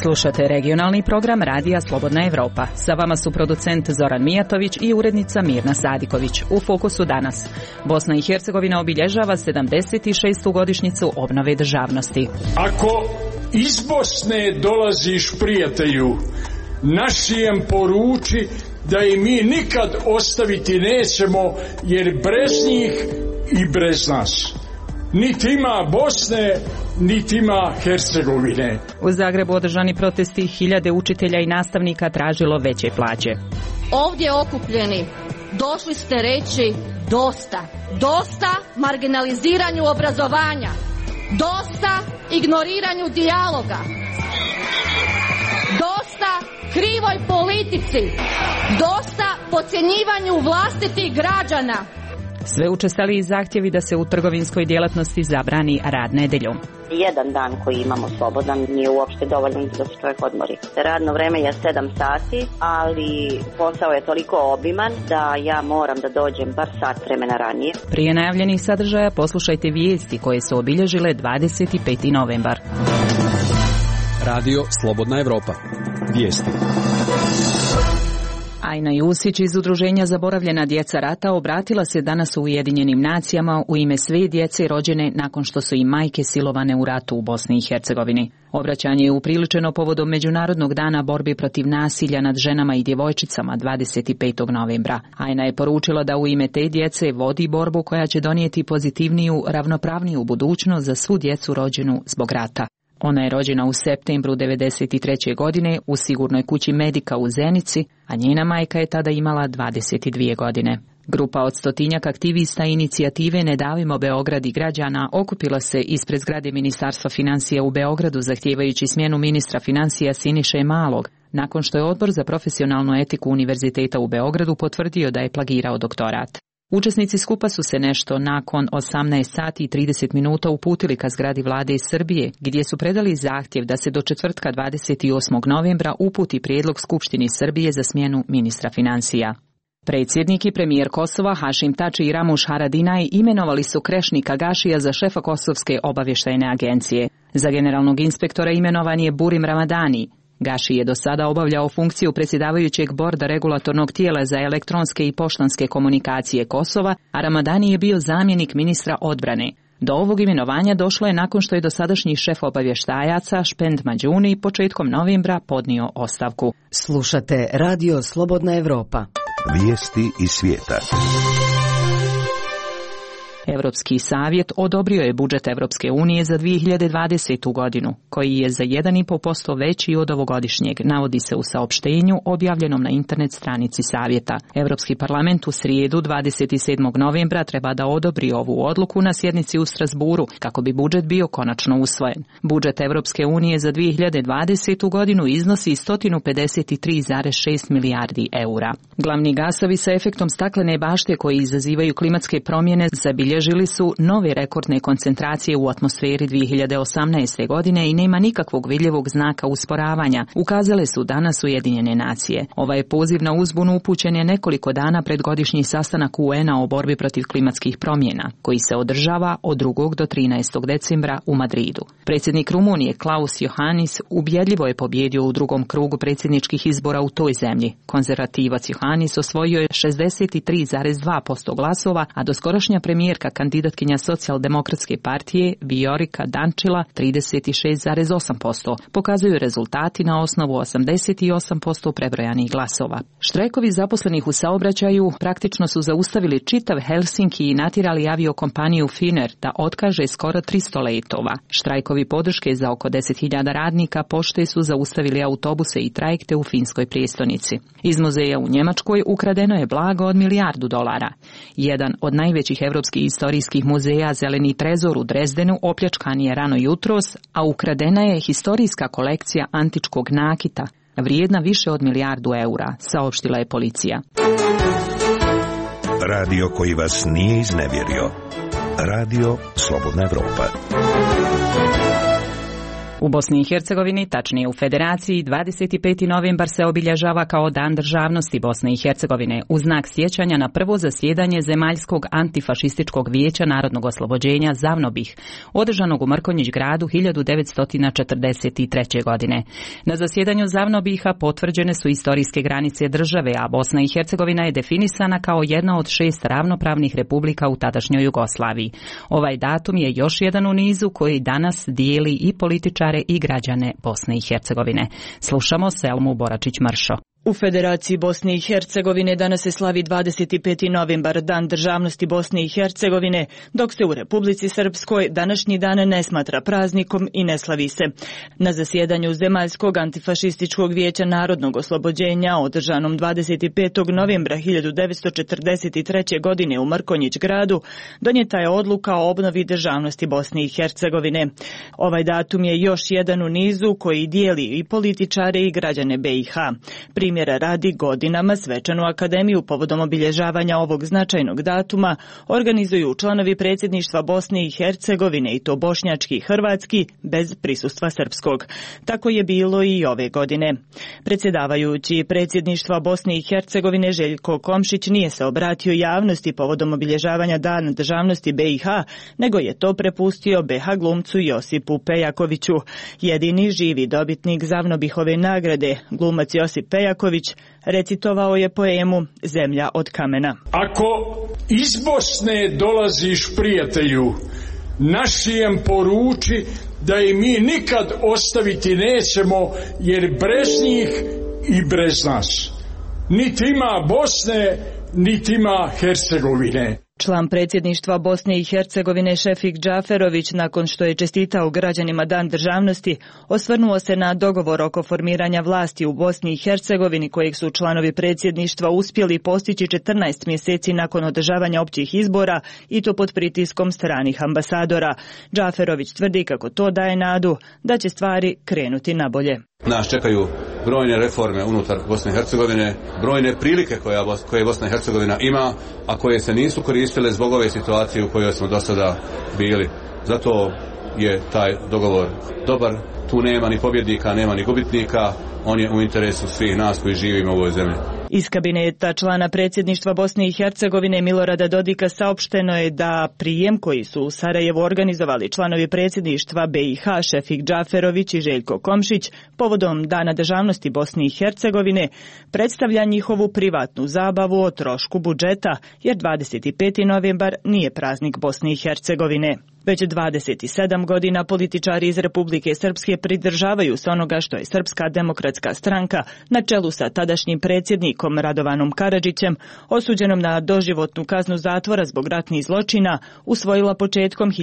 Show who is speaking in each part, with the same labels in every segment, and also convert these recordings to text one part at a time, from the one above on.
Speaker 1: Slušate regionalni program Radija Slobodna Evropa. Sa vama su producent Zoran Mijatović i urednica Mirna Sadiković. U fokusu danas. Bosna i Hercegovina obilježava 76. godišnjicu obnove državnosti.
Speaker 2: Ako iz Bosne dolaziš, prijatelju, našijem poruči da i mi nikad ostaviti nećemo, jer bez njih i bez nas niti ima Bosne, niti ima Hercegovine.
Speaker 1: U Zagrebu održani protesti, hiljade učitelja i nastavnika tražilo veće plaće.
Speaker 3: Ovdje okupljeni došli ste reći dosta. Dosta marginaliziranju obrazovanja. Dosta ignoriranju dijaloga. Dosta krivoj politici. Dosta podcjenjivanju vlastitih građana.
Speaker 1: Sve učestaliji zahtjevi da se u trgovinskoj djelatnosti zabrani rad nedjeljom.
Speaker 4: Jedan dan koji imamo slobodan nije uopšte dovoljno da se čovjek odmori. Radno vreme je 7 sati, ali posao je toliko obiman da ja moram da dođem bar sat vremena ranije.
Speaker 1: Prije najavljenih sadržaja poslušajte vijesti koje su obilježile 25. novembar.
Speaker 5: Radio Slobodna Evropa. Vijesti.
Speaker 1: Ajna Jusić iz Udruženja Zaboravljena djeca rata obratila se danas u Ujedinjenim nacijama u ime sve djece rođene nakon što su i majke silovane u ratu u Bosni i Hercegovini. Obraćanje je upriličeno povodom Međunarodnog dana borbi protiv nasilja nad ženama i djevojčicama 25. novembra. Ajna je poručila da u ime te djece vodi borbu koja će donijeti pozitivniju, ravnopravniju budućnost za svu djecu rođenu zbog rata. Ona je rođena u septembru 1993. godine u sigurnoj kući Medika u Zenici, a njena majka je tada imala 22 godine. Grupa od 100-tinjak aktivista inicijative Ne davimo Beograd i građana okupila se ispred zgrade Ministarstva financija u Beogradu zahtijevajući smjenu ministra financija Siniše Malog, nakon što je Odbor za profesionalnu etiku Univerziteta u Beogradu potvrdio da je plagirao doktorat. Učesnici skupa su se nešto nakon 18 sati i 30 minuta uputili ka zgradi vlade iz Srbije, gdje su predali zahtjev da se do četvrtka 28. novembra uputi prijedlog Skupštini Srbije za smjenu ministra financija. Predsjednik i premijer Kosova Hašim Tači i Ramuš Haradinaj imenovali su Krešnika Gašija za šefa Kosovske obavještajne agencije. Za generalnog inspektora imenovan je Burim Ramadani. Gaši je do sada obavljao funkciju predsjedavajućeg borda regulatornog tijela za elektronske i poštanske komunikacije Kosova, a Ramadani je bio zamjenik ministra odbrane. Do ovog imenovanja došlo je nakon što je dosadašnji šef obavještajaca Špend Mađuni početkom novembra podnio ostavku.
Speaker 6: Slušate Radio Slobodna Evropa.
Speaker 7: Vijesti iz svijeta.
Speaker 1: Europski savjet odobrio je budžet Europske unije za 2020. godinu, koji je za 1,5% veći od ovogodišnjeg, navodi se u saopštenju objavljenom na internet stranici savjeta. Europski parlament u srijedu 27. novembra treba da odobri ovu odluku na sjednici u Strasburu, kako bi budžet bio konačno usvojen. Budžet Europske unije za 2020. godinu iznosi 153,6 milijardi eura. Glavni gasovi sa efektom staklene bašte koji izazivaju klimatske promjene zabilježili su nove rekordne koncentracije u atmosferi 2018. godine i nema nikakvog vidljivog znaka usporavanja, ukazale su danas Ujedinjene nacije. Ovaj poziv na uzbunu upućen je nekoliko dana pred godišnji sastanak UN-a o borbi protiv klimatskih promjena, koji se održava od 2. do 13. decembra u Madridu. Predsjednik Rumunije Klaus Iohannis ubjedljivo je pobjedio u drugom krugu predsjedničkih izbora u toj zemlji. Konzervativac Iohannis osvojio je 63,2% glasova, a doskorašnja premijerka kandidatkinja Socijaldemokratske partije Viorica Dančila 36,8%. Pokazuju rezultati na osnovu 88% prebrojanih glasova. Štrajkovi zaposlenih u saobraćaju praktično su zaustavili čitav Helsinki i natjerali aviokompaniju Finnair da otkaže skoro 300 letova. Štrajkovi podrške za oko 10.000 radnika pošte su zaustavili autobuse i trajekte u finskoj prijestolnici. Iz muzeja u Njemačkoj ukradeno je blago od $1 milijardu. Jedan od najvećih evropskih istorijskih muzeja Zeleni trezor u Drezdenu opljačkan je rano jutros, a ukradena je historijska kolekcija antičkog nakita, vrijedna više od $1 milijardu, saopštila je policija.
Speaker 7: Radio koji vas nije iznevjerio. Radio Slobodna Evropa.
Speaker 1: U Bosni i Hercegovini, tačnije u Federaciji, 25. novembar se obilježava kao Dan državnosti Bosne i Hercegovine u znak sjećanja na prvo zasjedanje Zemaljskog antifašističkog vijeća narodnog oslobođenja ZAVNOBIH, održanog u Mrkonjić gradu 1943. godine. Na zasjedanju ZAVNOBIH-a potvrđene su istorijske granice države, a Bosna i Hercegovina je definisana kao jedna od 6 ravnopravnih republika u tadašnjoj Jugoslaviji. Ovaj datum je još jedan u nizu koji danas dijeli i političare i građane Bosne i Hercegovine. Slušamo Selmu Boračić-Mršo.
Speaker 8: U Federaciji Bosne i Hercegovine danas se slavi 25. novembar, Dan državnosti Bosne i Hercegovine, dok se u Republici Srpskoj današnji dan ne smatra praznikom i ne slavi se. Na zasjedanju Zemaljskog antifašističkog vijeća narodnog oslobođenja, održanom 25. novembra 1943. godine u Mrkonjić gradu, donijeta je odluka o obnovi državnosti Bosne i Hercegovine. Ovaj datum je još jedan u nizu koji dijeli i političare i građane BiH. Primjera radi, godinama svečanu akademiju povodom obilježavanja ovog značajnog datuma organizuju članovi predsjedništva Bosne i Hercegovine, i to bošnjački i hrvatski, bez prisustva srpskog. Tako je bilo i ove godine. Predsjedavajući predsjedništva Bosne i Hercegovine Željko Komšić nije se obratio javnosti povodom obilježavanja Dana državnosti BiH, nego je to prepustio BiH glumcu Josipu Pejakoviću. Jedini živi dobitnik ZAVNOBIH-ove nagrade, glumac Josip Pejaković, recitovao je poemu Zemlja od kamena.
Speaker 2: Ako iz Bosne dolaziš, prijatelju, našijem poruči da i mi nikad ostaviti nećemo, jer brez njih i brez nas niti ima Bosne, niti ima Hercegovine.
Speaker 8: Član predsjedništva Bosne i Hercegovine Šefik Džaferović, nakon što je čestitao građanima Dan državnosti, osvrnuo se na dogovor oko formiranja vlasti u Bosni i Hercegovini, kojeg su članovi predsjedništva uspjeli postići 14 mjeseci nakon održavanja općih izbora, i to pod pritiskom stranih ambasadora. Džaferović tvrdi kako to daje nadu da će stvari krenuti nabolje.
Speaker 9: Nas čekaju brojne reforme unutar Bosne i Hercegovine, brojne prilike koje Bosna i Hercegovina ima, a koje se nisu koristile zbog ove situacije u kojoj smo do sada bili. Zato je taj dogovor dobar. Tu nema ni pobjednika, nema ni gubitnika. On je u interesu svih nas koji živimo u ovoj zemlji.
Speaker 8: Iz kabineta člana predsjedništva Bosne i Hercegovine Milorada Dodika saopšteno je da prijem koji su u Sarajevu organizovali članovi predsjedništva BiH Šefik Džaferović i Željko Komšić povodom Dana državnosti Bosne i Hercegovine predstavlja njihovu privatnu zabavu o trošku budžeta, jer 25. novembar nije praznik Bosne i Hercegovine. Već 27 godina političari iz Republike Srpske pridržavaju se onoga što je Srpska demokratska stranka na čelu sa tadašnjim predsjednikom Radovanom Karadžićem, osuđenom na doživotnu kaznu zatvora zbog ratnih zločina, usvojila početkom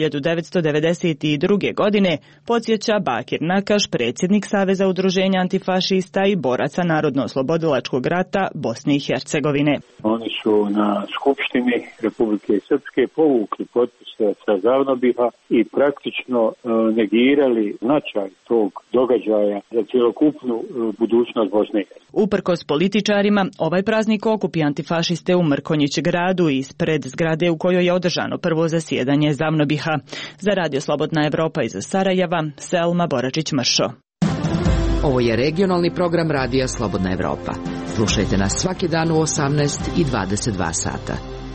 Speaker 8: 1992. godine, podsjeća Bakir Nakaš, predsjednik Saveza udruženja antifašista i boraca Narodno-oslobodilačkog rata Bosne i Hercegovine.
Speaker 10: Oni su na Skupštini Republike Srpske povukli potpise sa ZAVNOBIH i praktično negirali značaj tog događaja za cjelokupnu budućnost Bosne.
Speaker 8: Uprkos političarima, ovaj praznik okupi antifašiste u Mrkonjić gradu ispred zgrade u kojoj je održano prvo zasjedanje ZAVNOBIH-a. Za Radio Slobodna Evropa iz Sarajeva, Selma Boračić-Mršo.
Speaker 6: Ovo je regionalni program Radija Slobodna Evropa. Slušajte nas svaki dan u 18 i 22 sata.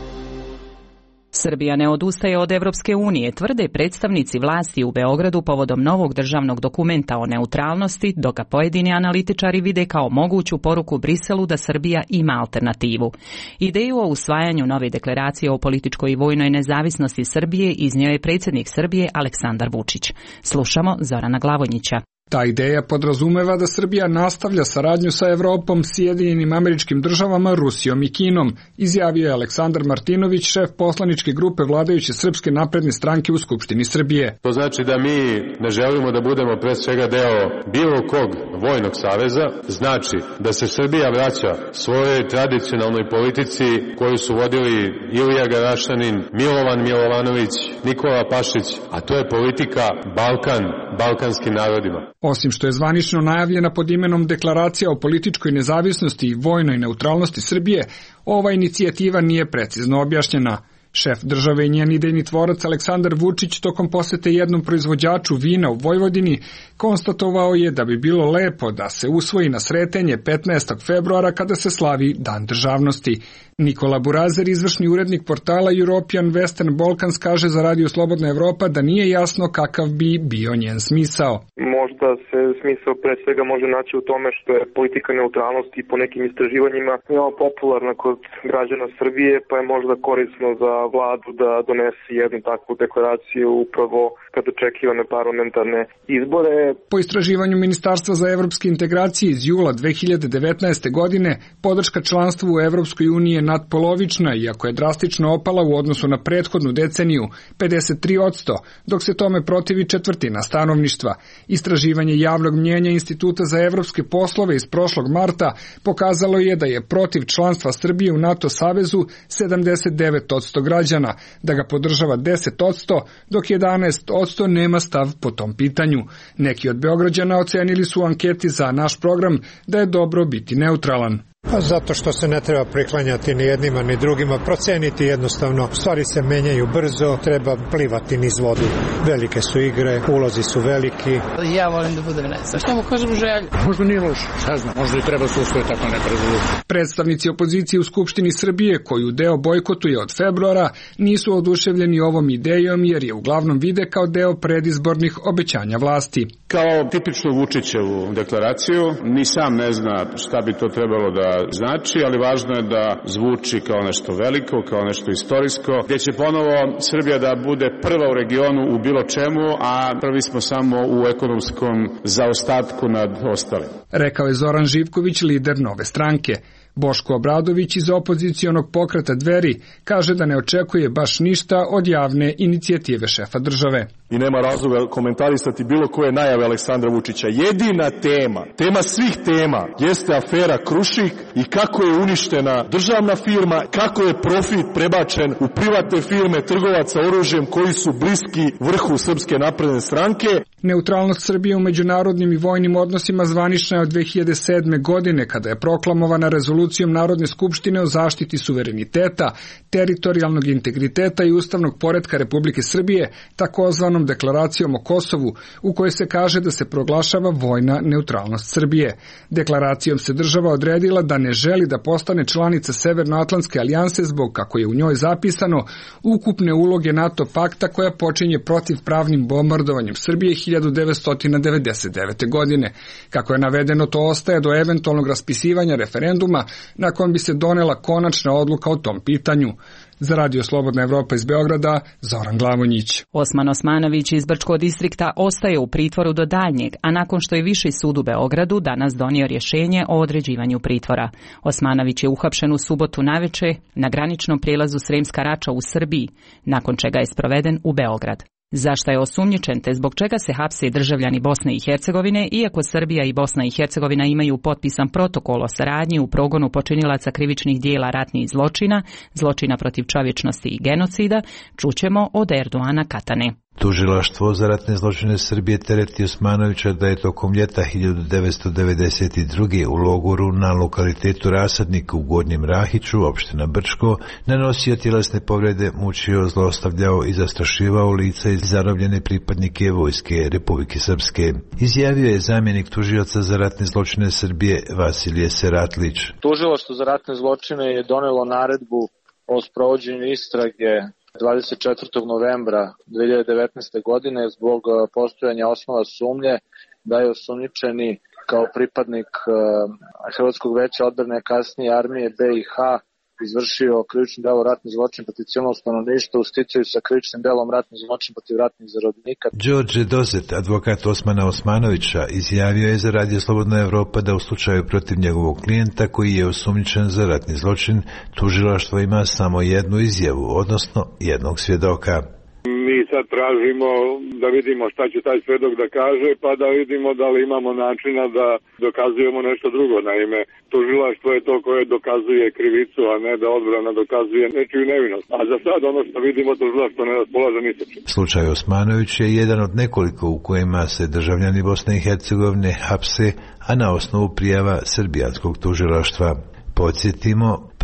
Speaker 1: Srbija ne odustaje od Evropske unije, tvrde predstavnici vlasti u Beogradu povodom novog državnog dokumenta o neutralnosti, dok pojedini analitičari vide kao moguću poruku Briselu da Srbija ima alternativu. Ideju o usvajanju nove deklaracije o političkoj i vojnoj nezavisnosti Srbije iznio je predsjednik Srbije Aleksandar Vučić. Slušamo Zorana Glavonjića.
Speaker 11: Ta ideja podrazumeva da Srbija nastavlja saradnju sa Evropom, Sjedinjenim Američkim Državama, Rusijom i Kinom, izjavio je Aleksandar Martinović, šef poslaničke grupe vladajuće Srpske napredne stranke u Skupštini Srbije.
Speaker 12: To znači da mi ne želimo da budemo pre svega deo bilo kog vojnog saveza, znači da se Srbija vraća svojoj tradicionalnoj politici koju su vodili Ilija Garašanin, Milovan Milovanović, Nikola Pašić, a to je politika Balkan, balkanskim narodima.
Speaker 11: Osim što je zvanično najavljena pod imenom Deklaracija o političkoj nezavisnosti i vojnoj neutralnosti Srbije, ova inicijativa nije precizno objašnjena. Šef države i njen idejni tvorac Aleksandar Vučić tokom posete jednom proizvođaču vina u Vojvodini konstatovao je da bi bilo lepo da se usvoji na Sretenje 15. februara kada se slavi Dan državnosti. Nikola Burazer, izvršni urednik portala European Western Balkans, kaže za Radio Slobodna Evropa da nije jasno kakav bi bio njen smisao.
Speaker 13: Možda se smisao pre svega može naći u tome što je politika neutralnosti po nekim istraživanjima veoma popularna kod građana Srbije, pa je možda korisno za vladu da donese jednu takvu deklaraciju upravo kad očekivane parlamentarne izbore.
Speaker 11: Po istraživanju Ministarstva za evropske integracije iz jula 2019. godine, podrška članstvu u Evropskoj uniji je nadpolovična, iako je drastično opala u odnosu na prethodnu deceniju, 53%, dok se tome protivi četvrtina stanovništva. Istraživanje javnog mnjenja Instituta za evropske poslove iz prošlog marta pokazalo je da je protiv članstva Srbije u NATO savezu 79% građana, da ga podržava 10%, dok 11% nema stav po tom pitanju. Neki od Beograđana ocenili su u anketi za naš program da je dobro biti neutralan.
Speaker 14: Zato što se ne treba priklanjati ni jednima ni drugima, proceniti jednostavno, stvari se menjaju brzo, treba plivati niz vodu. Velike su igre, ulozi su veliki.
Speaker 15: Ja volim da budem nezavisna. Šta mu kažem želju?
Speaker 16: Možda nije loš, šta znam, možda i treba se usvojiti tako neka rezolucija.
Speaker 11: Predstavnici opozicije u Skupštini Srbije, koju deo bojkotuje od februara, nisu oduševljeni ovom idejom jer je uglavnom vide kao deo predizbornih obećanja vlasti.
Speaker 12: Kao tipičnu Vučićevu deklaraciju, ni sam ne zna šta bi to trebalo da znači, ali važno je da zvuči kao nešto veliko, kao nešto istorijsko, gdje će ponovo Srbija da bude prva u regionu u bilo čemu, a prvi smo samo u ekonomskom zaostatku nad ostalim.
Speaker 11: Rekao je Zoran Živković, lider Nove stranke. Boško Obradović iz opozicionog pokreta Dveri kaže da ne očekuje baš ništa od javne inicijative šefa države.
Speaker 17: I nema razloga komentarisati bilo koje najave Aleksandra Vučića. Jedina tema svih tema, jeste afera Krušik i kako je uništena državna firma, kako je profit prebačen u privatne firme trgovaca oružjem koji su bliski vrhu Srpske napredne stranke.
Speaker 11: Neutralnost Srbije u međunarodnim i vojnim odnosima zvanična je od 2007. godine, kada je proklamovana rezolucijom Narodne skupštine o zaštiti suvereniteta, teritorijalnog integriteta i ustavnog poretka Republike Srbije, takozvanom deklaracijom o Kosovu, u kojoj se kaže da se proglašava vojna neutralnost Srbije. Deklaracijom se država odredila da ne želi da postane članica Severnoatlantske alijanse zbog, kako je u njoj zapisano, ukupne uloge NATO pakta koja počinje protivpravnim bombardovanjem Srbije 1999. godine. Kako je navedeno, to ostaje do eventualnog raspisivanja referenduma na kojem bi se donela konačna odluka o tom pitanju. Za Radio Slobodna Evropa iz Beograda, Zoran Glavonjić.
Speaker 1: Osman Osmanović iz Brčkog distrikta ostaje u pritvoru do daljnjeg, a nakon što je Viši sud u Beogradu danas donio rješenje o određivanju pritvora. Osmanović je uhapšen u subotu naveče na graničnom prijelazu Sremska Rača u Srbiji, nakon čega je sproveden u Beograd. Zašto je osumnjičen te zbog čega se hapse državljani Bosne i Hercegovine, iako Srbija i Bosna i Hercegovina imaju potpisan protokol o saradnji u progonu počinilaca krivičnih dijela ratnih zločina, zločina protiv čovječnosti i genocida, čućemo od Erdoana Katane.
Speaker 18: Tužilaštvo za ratne zločine Srbije tereti Osmanovića da je tokom ljeta 1992. u logoru na lokalitetu Rasadnik u Gornjem Rahiću, opština Brčko, nanosio tjelesne povrede, mučio, zlostavljao i zastrašivao lica i zarobljene pripadnike vojske Republike Srpske. Izjavio je zamjenik tužioca za ratne zločine Srbije Vasilije Seratlić.
Speaker 13: Tužilaštvo za ratne zločine je donelo naredbu o sprovođenju istrage 24. novembra 2019. godine zbog postojanja osnova sumnje da je osumnjičeni kao pripadnik Hrvatskog veća odbrane kasnije armije BiH izvršio krivični delo ratni zločin protiv civilnog stanovništva u sticaju sa krivičnim delom ratni zločin protiv ratnih zarobljenika.
Speaker 18: Đorđe Dozet, advokat Osmana Osmanovića, izjavio je za Radio Slobodna Evropa da u slučaju protiv njegovog klijenta koji je osumnjičen za ratni zločin, tužilaštvo ima samo jednu izjavu, odnosno jednog svjedoka.
Speaker 10: Mi sad tražimo da vidimo šta će taj svedok da kaže, pa da vidimo da li imamo načina da dokazujemo nešto drugo. Naime, tužilaštvo je to koje dokazuje krivicu, a ne da odbrana dokazuje nečiju nevinost. A za sad ono što vidimo, tužilaštvo ne raspolaže ni sa čim.
Speaker 18: Slučaj Osmanović je jedan od nekoliko u kojima se državljani Bosne i Hercegovine hapse, a na osnovu prijava srbijanskog tužilaštva. Podsjetimo,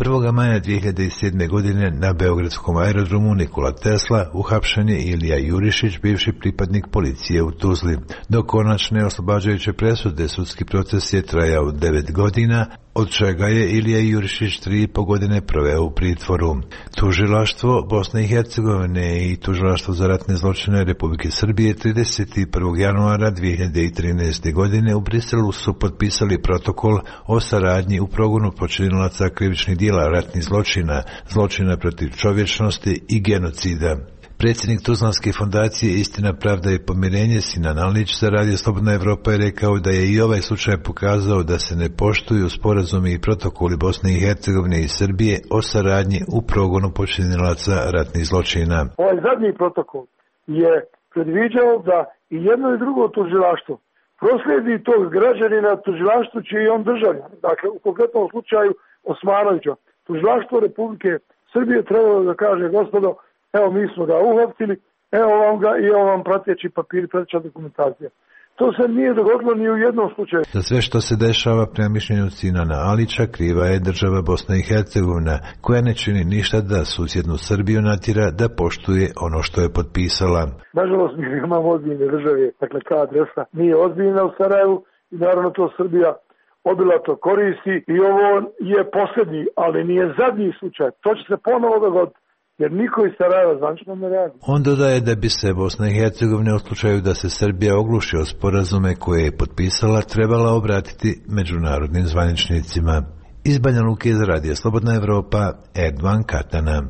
Speaker 18: 1. maja 2007. godine na beogradskom aerodromu Nikola Tesla uhapšen je Ilija Jurišić, bivši pripadnik policije u Tuzli. Do konačne oslobađajuće presude sudski proces je trajao 9 godina, od čega je Ilija Jurišić 3,5 godine proveo u pritvoru. Tužilaštvo Bosne i Hercegovine i Tužilaštvo za ratne zločine Republike Srbije 31. januara 2013. godine u Briselu su potpisali protokol o saradnji u progonu počinilaca krivičnih djela ratnih zločina, zločina protiv čovječnosti i genocida. Predsjednik Tuzlanske fondacije Istina, pravda i pomirenje Sinan Alić za Radio Slobodna Evropa je rekao da je i ovaj slučaj pokazao da se ne poštuju sporazumi i protokoli Bosne i Hercegovine i Srbije o saradnji u progonu počinilaca ratnih zločina.
Speaker 19: Ovaj zadnji protokol je predviđao da i jedno i drugo tužilaštvo proslijedi tog građanina tužilaštvu čiji je on državljan. Dakle, u konkretnom slučaju Osmanovića. Tužilaštvo Republike Srbije trebalo da kaže: gospodo, evo mi smo ga uhapsili, evo vam ga i evo vam prateći papiri, prateća dokumentacija. To se nije dogodilo ni u jednom slučaju.
Speaker 18: Za sve što se dešava prema mišljenju Sinana Alića kriva je država Bosna i Hercegovina, koja ne čini ništa da susjednu Srbiju natjera da poštuje ono što je potpisala.
Speaker 19: Nažalost, mi imamo ozbiljne države, dakle ta adresa nije ozbiljna u Sarajevu i naravno to Srbija obilato koristi i ovo je posljednji, ali nije zadnji slučaj. To će se ponovo dogoditi, jer niko iz Sarajeva zvančno ne radi.
Speaker 18: On dodaje da bi se Bosna i Hercegovina u slučaju da se Srbija ogluši o sporazume koje je potpisala trebala obratiti međunarodnim zvaničnicima. Iz Banja Luke za Radio Slobodna Evropa, Erdogan Katana.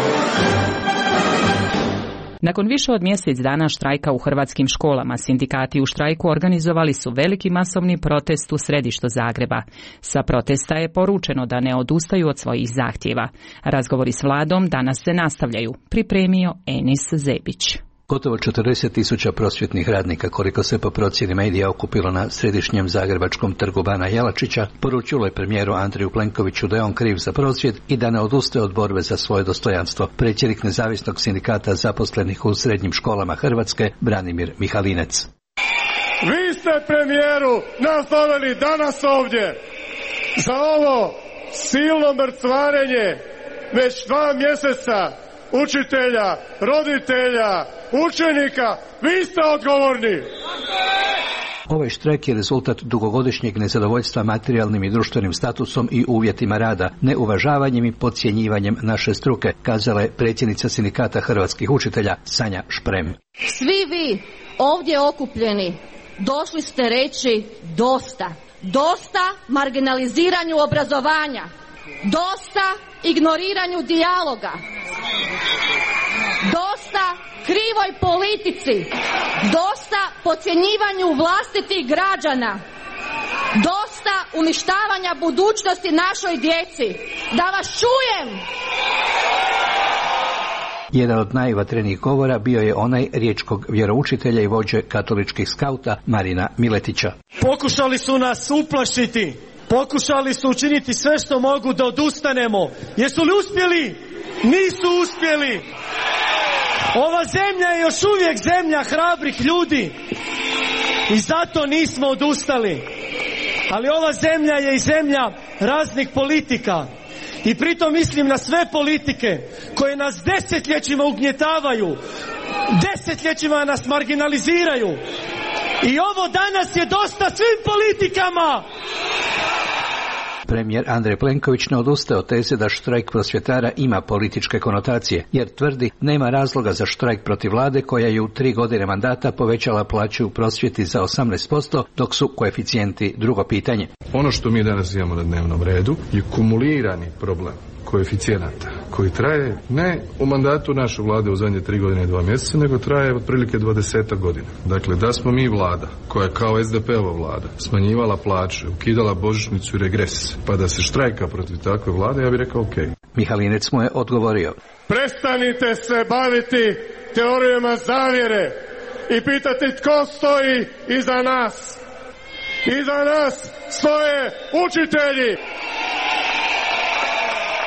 Speaker 1: Nakon više od mjesec dana štrajka u hrvatskim školama, sindikati u štrajku organizovali su veliki masovni protest u središtu Zagreba. Sa protesta je poručeno da ne odustaju od svojih zahtjeva. Razgovori s vladom danas se nastavljaju, pripremio Enis Zebić.
Speaker 20: Gotovo 40.000 prosvjetnih radnika, koliko se po procjeni medija okupilo na središnjem zagrebačkom trgu Bana Jelačića, poručilo je premijeru Andreju Plenkoviću da je on kriv za prosvjed i da ne odustaje od borbe za svoje dostojanstvo. Predsjednik Nezavisnog sindikata zaposlenih u srednjim školama Hrvatske, Branimir Mihalinec.
Speaker 21: Vi ste, premijeru, nas doveli danas ovdje za ovo silno mrcvarenje već 2 mjeseca. Učitelja, roditelja, učenika, vi ste odgovorni.
Speaker 20: Ovaj štrajk je rezultat dugogodišnjeg nezadovoljstva materijalnim i društvenim statusom i uvjetima rada, neuvažavanjem i podcjenjivanjem naše struke, kazala je predsjednica sindikata hrvatskih učitelja Sanja Šprem.
Speaker 3: Svi vi ovdje okupljeni došli ste reći dosta. Dosta marginaliziranju obrazovanja. Dosta ignoriranju dijaloga. Dosta krivoj politici. Dosta podcjenjivanju vlastitih građana. Dosta uništavanja budućnosti našoj djeci. Da vas čujem!
Speaker 20: Jedan od najvatrenijih govora bio je onaj riječkog vjeroučitelja i vođe katoličkih skauta Marina Miletića.
Speaker 22: Pokušali su nas uplašiti. Pokušali su učiniti sve što mogu da odustanemo. Jesu li uspjeli? Nisu uspjeli. Ova zemlja je još uvijek zemlja hrabrih ljudi. I zato nismo odustali. Ali ova zemlja je i zemlja raznih politika. I pritom mislim na sve politike koje nas desetljećima ugnjetavaju. Desetljećima nas marginaliziraju. I ovo danas je dosta svim politikama.
Speaker 20: Premijer Andrej Plenković ne odustaje od teze da štrajk prosvjetara ima političke konotacije, jer tvrdi nema razloga za štrajk protiv vlade koja je u 3 godine mandata povećala plaću u prosvjeti za 18%, dok su koeficijenti drugo pitanje.
Speaker 23: Ono što mi danas imamo na dnevnom redu je kumulirani problem koeficijenata koji traje ne u mandatu naše vlade u zadnje 3 godine i 2 mjeseca, nego traje otprilike 20 godina. Dakle, da smo mi vlada koja je kao SDP-ova vlada smanjivala plaće, ukidala božićnicu i regres, pa da se štrajka protiv takve vlade, ja bih rekao ok.
Speaker 20: Mihalinec mu je odgovorio:
Speaker 21: prestanite se baviti teorijama zavjere i pitati tko stoji iza nas. Iza nas stoje učitelji.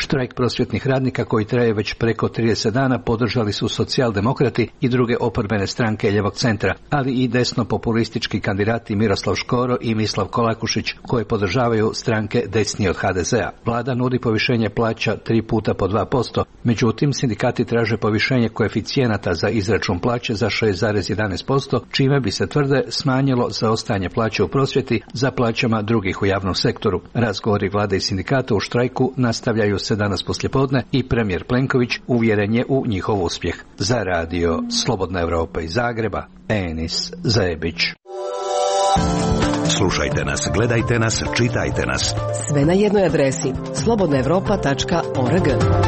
Speaker 20: Štrajk prosvjetnih radnika koji traje već preko 30 dana podržali su socijaldemokrati i druge oporbene stranke ljevog centra, ali i desno-populistički kandidati Miroslav Škoro i Mislav Kolakušić koje podržavaju stranke desnije od HDZ-a. Vlada nudi povišenje plaća 3 puta po 2%, međutim sindikati traže povišenje koeficijenata za izračun plaće za 6,11%, čime bi se tvrde smanjilo zaostajanje plaće u prosvjeti za plaćama drugih u javnom sektoru. Razgovori vlade i sindikata u štrajku nastavljaju se danas poslijepodne i premijer Plenković uvjeren je u njihov uspjeh. Za radio Slobodna Europa iz Zagreba, Enis Zajebić.
Speaker 4: Slušajte nas, gledajte nas, čitajte nas.
Speaker 5: Sve na jednoj adresi slobodnaevropa.org.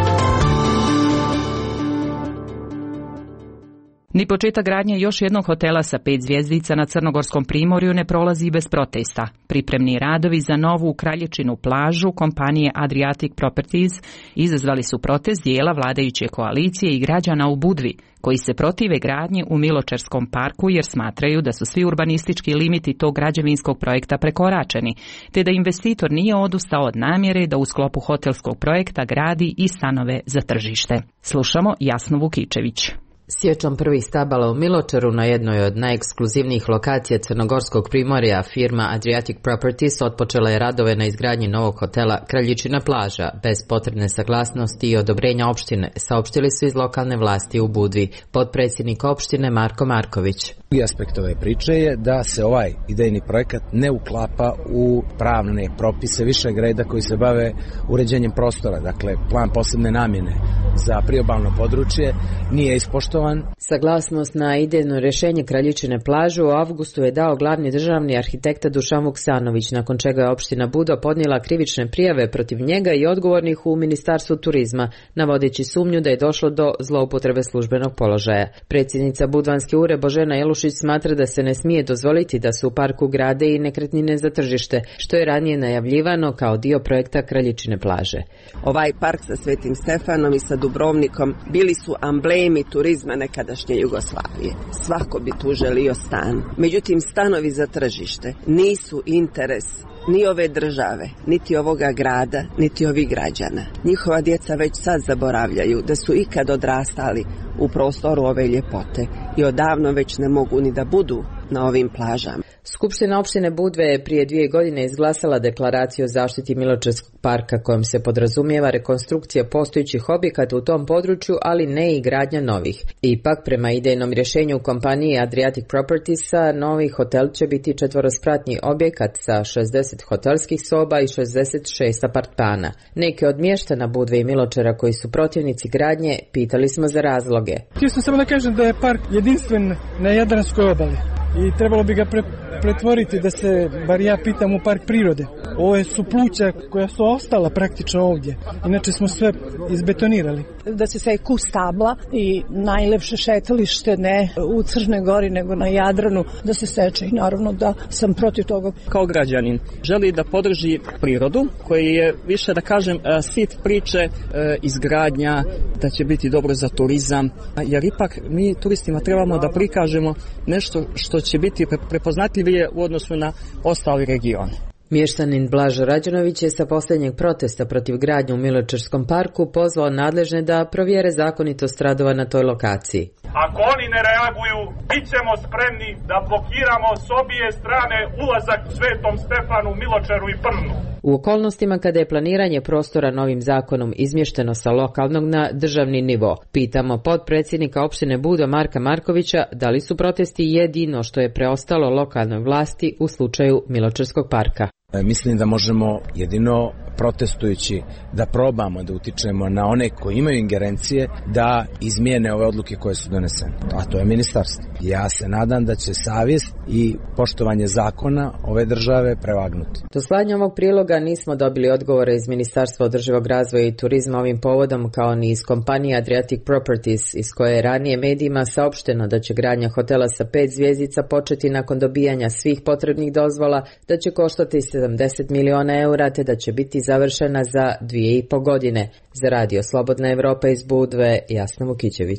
Speaker 1: Ni početak gradnje još jednog hotela sa 5 zvjezdica na Crnogorskom primorju ne prolazi bez protesta. Pripremni radovi za novu Kralječinu plažu kompanije Adriatic Properties izazvali su protest dijela vladajuće koalicije i građana u Budvi, koji se protive gradnji u Miločarskom parku jer smatraju da su svi urbanistički limiti tog građevinskog projekta prekoračeni, te da investitor nije odustao od namjere da u sklopu hotelskog projekta gradi i stanove za tržište. Slušamo Jasnu Vukičević.
Speaker 7: Sječom prvih stabala u Miločaru na jednoj od najekskluzivnijih lokacija Crnogorskog primorja, firma Adriatic Properties otpočela je radove na izgradnji novog hotela Kraljičina plaža bez potrebne saglasnosti i odobrenja opštine, saopštili su iz lokalne vlasti u Budvi, potpredsjednik opštine Marko Marković.
Speaker 24: Drugi aspekt ove priče je da se ovaj idejni projekat ne uklapa u pravne propise višeg reda koji se bave uređenjem prostora, dakle plan posebne namjene za priobalno područje nije ispoštovan.
Speaker 7: Saglasnost na idejno rješenje Kraljičine plaže u avgustu je dao glavni državni arhitekta Dušan Vuksanović, nakon čega je opština Budo podnijela krivične prijave protiv njega i odgovornih u Ministarstvu turizma, navodeći sumnju da je došlo do zloupotrebe službenog položaja. Predsjednica Budvanske ure Božena Jelušić smatra da se ne smije dozvoliti da se u parku grade i nekretnine za tržište, što je ranije najavljivano kao dio projekta Kraljičine plaže.
Speaker 25: Ovaj park sa Svetim Stefanom i sa Dubrovnikom bili su amblemi turizma nekadašnje Jugoslavije. Svako bi tu želio stan. Međutim, stanovi za tržište nisu interes ni ove države, niti ovoga grada, niti ovih građana. Njihova djeca već sad zaboravljaju da su ikad odrastali u prostoru ove ljepote i odavno već ne mogu ni da budu na ovim plažama.
Speaker 7: Skupština opštine Budve je prije 2 godine izglasala deklaraciju o zaštiti Miločarskog parka kojom se podrazumijeva rekonstrukcija postojećih objekata u tom području, ali ne i gradnja novih. Ipak, prema idejnom rješenju kompanije Adriatic Propertiesa, novi hotel će biti četvorospratni objekat sa 60 hotelskih soba i 66 apartmana. Neke od mještana Budve i Miločara koji su protivnici gradnje pitali smo za razloge.
Speaker 26: Htio sam samo da kažem da je park jedinstven na Jadranskoj obali i trebalo bi ga pretvoriti da se, bar ja pitam, u park prirode. Ovo su pluća koja su ostala praktično ovdje, inače smo sve izbetonirali.
Speaker 27: Da se seku stabla i najlepše šetalište ne u Crnoj Gori nego na Jadranu da se seče i naravno da sam protiv toga.
Speaker 28: Kao građanin želi da podrži prirodu koji je više da kažem sit priče izgradnja, da će biti dobro za turizam, jer ipak mi turistima trebamo da prikažemo nešto što će biti prepoznatljivije u odnosu na ostali region.
Speaker 7: Mještanin Blažo Rađanović je sa posljednjeg protesta protiv gradnje u Miločarskom parku pozvao nadležne da provjere zakonitost radova na toj lokaciji.
Speaker 29: Ako oni ne reaguju, bit ćemo spremni da blokiramo s obje strane ulazak Svetom Stefanu, Miločaru i Prnu.
Speaker 7: U okolnostima kada je planiranje prostora novim zakonom izmješteno sa lokalnog na državni nivo, pitamo potpredsjednika opštine Budo Marka Markovića da li su protesti jedino što je preostalo lokalnoj vlasti u slučaju Miločarskog parka.
Speaker 24: Mislim da možemo jedino protestujući da probamo da utičemo na one koji imaju ingerencije da izmijene ove odluke koje su donesene, a to je ministarstvo. Ja se nadam da će savjest i poštovanje zakona ove države prevagnuti.
Speaker 7: Do slanja ovog priloga nismo dobili odgovore iz Ministarstva održivog razvoja i turizma ovim povodom, kao ni iz kompanije Adriatic Properties, iz koje je ranije medijima saopšteno da će gradnja hotela sa 5 zvjezdica početi nakon dobijanja svih potrebnih dozvola, da će koštati 70 miliona eura, te da će biti završena za 2,5 godine. Za radio Slobodna Evropa iz Budve, Jasna Vukićević.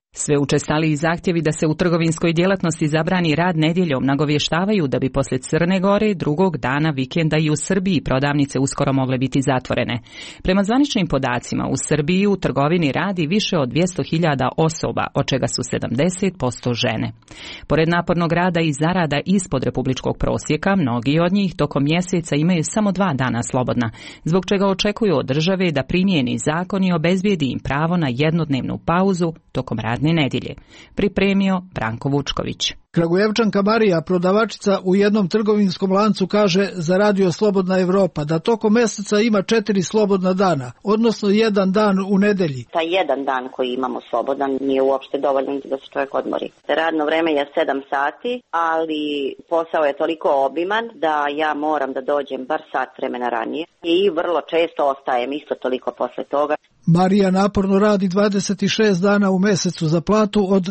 Speaker 1: Sve učestaliji zahtjevi da se u trgovinskoj djelatnosti zabrani rad nedjeljom nagovještavaju da bi poslije Crne Gore drugog dana vikenda i u Srbiji prodavnice uskoro mogle biti zatvorene. Prema zvaničnim podacima u Srbiji u trgovini radi više od 200.000 osoba, od čega su 70% žene. Pored napornog rada i zarada ispod republičkog prosjeka, mnogi od njih tokom mjeseca imaju samo 2 dana slobodna, zbog čega očekuju od države da primijeni zakon i obezbijedi im pravo na jednodnevnu pauzu tokom radne nedjelje. Pripremio Branko Vučković.
Speaker 2: Kragujevčanka Marija, prodavačica u jednom trgovinskom lancu, kaže za Radio Slobodna Evropa da tokom mjeseca ima 4 slobodna dana, odnosno 1 dan u nedelji.
Speaker 6: Taj 1 dan koji imamo slobodan nije uopšte dovoljan da se čovjek odmori. Radno vreme je 7 sati, ali posao je toliko obiman da ja moram da dođem bar sat vremena ranije i vrlo često ostajem isto toliko posle toga.
Speaker 2: Marija naporno radi 26 dana u mjesecu za platu od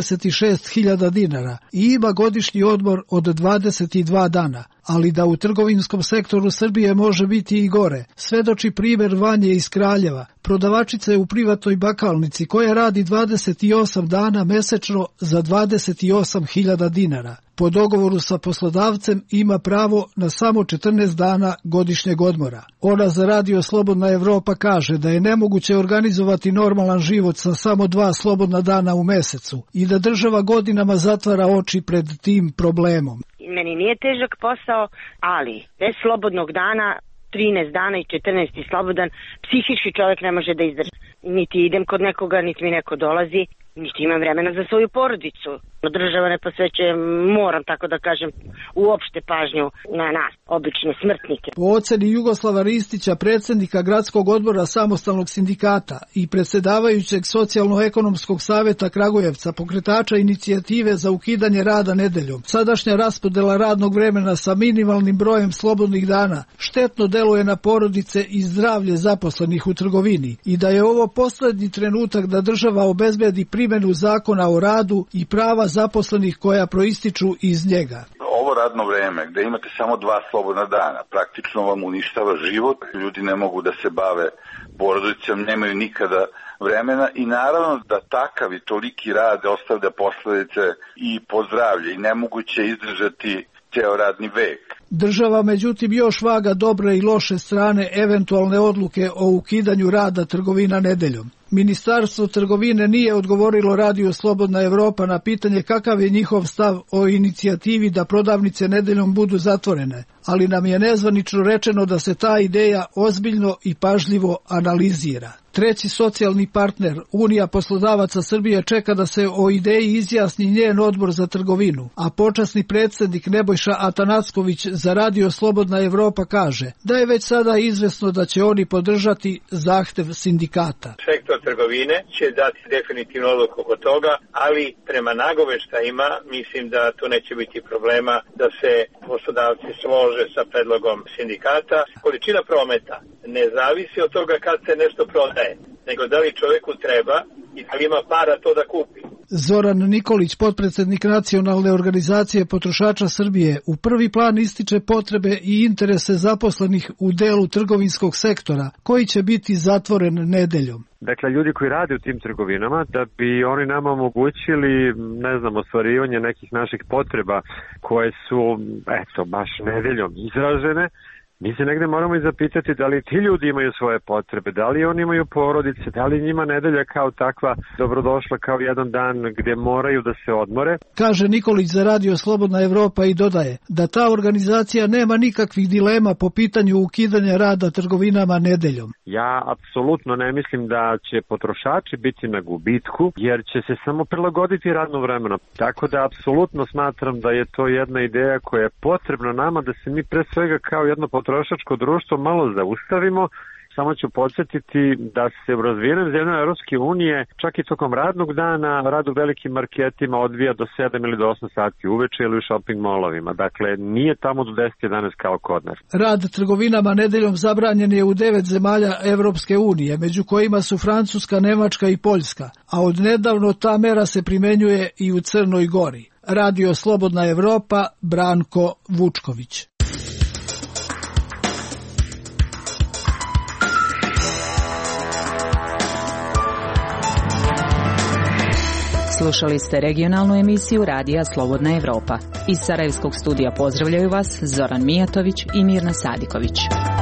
Speaker 2: 36.000 dinara i ima godišnji odmor od 22 dana. Ali da u trgovinskom sektoru Srbije može biti i gore, svedoči primjer Vanje iz Kraljeva, prodavačice u privatnoj bakalnici koja radi 28 dana mjesečno za 28.000 dinara. Po dogovoru sa poslodavcem ima pravo na samo 14 dana godišnjeg odmora. Ona za Radio Slobodna Evropa kaže da je nemoguće organizovati normalan život sa samo 2 slobodna dana u mjesecu i da država godinama zatvara oči pred tim problemom.
Speaker 8: Meni nije težak posao, ali bez slobodnog dana, 13 dana i 14 slobodan, psihički čovjek ne može da izdrži. Niti idem kod nekoga, niti mi neko dolazi, niti imam vremena za svoju porodicu. Država ne posvećuje, moram tako da kažem, uopšte pažnju na nas, obične smrtnike.
Speaker 2: Po oceni Jugoslava Ristića, predsjednika Gradskog odbora Samostalnog sindikata i predsjedavajućeg Socijalno-ekonomskog savjeta Kragujevca, pokretača inicijative za ukidanje rada nedeljom, sadašnja raspodela radnog vremena sa minimalnim brojem slobodnih dana štetno deluje na porodice i zdravlje zaposlenih u trgovini i da je ovo posljednji trenutak da država obezbedi primjenu zakona o radu i prava zaposlenih koja proističu iz njega.
Speaker 9: Ovo radno vreme gdje imate samo 2 slobodna dana praktično vam uništava život, ljudi ne mogu da se bave porodicom, nemaju nikada vremena i naravno da takav i toliki rad ostavlja posljedice i po zdravlje i nemoguće izdržati ceo radni vek.
Speaker 2: Država međutim još vaga dobre i loše strane eventualne odluke o ukidanju rada trgovina nedeljom. Ministarstvo trgovine nije odgovorilo Radio Slobodna Evropa na pitanje kakav je njihov stav o inicijativi da prodavnice nedeljom budu zatvorene, ali nam je nezvanično rečeno da se ta ideja ozbiljno i pažljivo analizira. Treći socijalni partner, Unija poslodavaca Srbije, čeka da se o ideji izjasni njen odbor za trgovinu, a počasni predsjednik Nebojša Atanacković za Radio Slobodna Evropa kaže da je već sada izvesno da će oni podržati zahtev sindikata.
Speaker 12: Sektor trgovine će dati definitivno odluku oko toga, ali prema nagoveštajima mislim da to neće biti problema da se poslodavci slože sa predlogom sindikata. Količina prometa ne zavisi od toga kad se nešto prodaje, nego da li čovjeku treba i da li ima para to da kupi.
Speaker 2: Zoran Nikolić, potpredsjednik Nacionalne organizacije potrošača Srbije, u prvi plan ističe potrebe i interese zaposlenih u delu trgovinskog sektora, koji će biti zatvoren nedeljom.
Speaker 14: Dakle, ljudi koji rade u tim trgovinama, da bi oni nama omogućili, ostvarivanje nekih naših potreba koje su, baš nedeljom izražene, mi se negde moramo i zapitati da li ti ljudi imaju svoje potrebe, da li oni imaju porodice, da li njima nedelja kao takva dobrodošla kao jedan dan gdje moraju da se odmore.
Speaker 2: Kaže Nikolić za Radio Slobodna Evropa i dodaje da ta organizacija nema nikakvih dilema po pitanju ukidanja rada trgovinama nedeljom.
Speaker 14: Ja apsolutno ne mislim da će potrošači biti na gubitku, jer će se samo prilagoditi radno vremeno. Tako da apsolutno smatram da je to jedna ideja koja je potrebna nama da se mi pre svega kao jedno potrošačko društvo malo zaustavimo. Samo ću podsjetiti da se u razvijenim zemljama Europske unije čak i tokom radnog dana rad u velikim marketima odvija do 7 ili do 8 sati uveče ili u shopping molovima. Dakle, nije tamo do 10-11 kao kod nas.
Speaker 2: Rad trgovinama nedeljom zabranjen je u 9 zemalja Europske unije, među kojima su Francuska, Nemačka i Poljska, a od nedavno ta mera se primenjuje i u Crnoj Gori. Radio Slobodna Evropa, Branko Vučković.
Speaker 1: Slušali ste regionalnu emisiju Radija Slobodna Evropa. Iz Sarajevskog studija pozdravljaju vas Zoran Mijatović i Mirna Sadiković.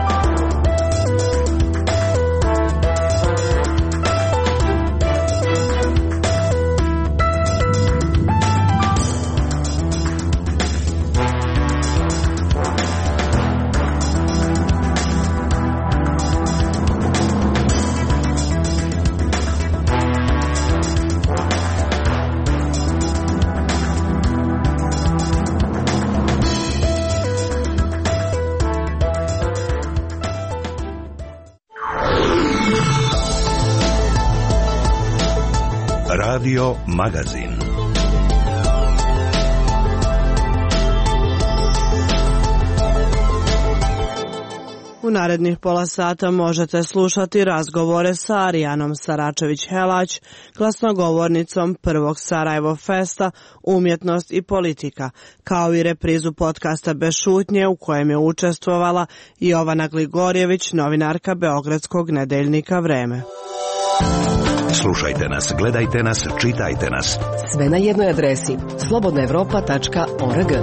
Speaker 4: Radio Magazin.
Speaker 3: U narednih pola sata možete slušati razgovore sa Arijanom Saračević-Helać, glasnogovornicom prvog Sarajevo Festa Umjetnost i politika, kao i reprizu podcasta Bez šutnje u kojem je učestvovala Jovana Gligorjević, novinarka Beogradskog nedeljnika Vreme.
Speaker 4: Slušajte nas, gledajte nas, čitajte nas.
Speaker 5: Sve na jednoj adresi slobodnaevropa.org.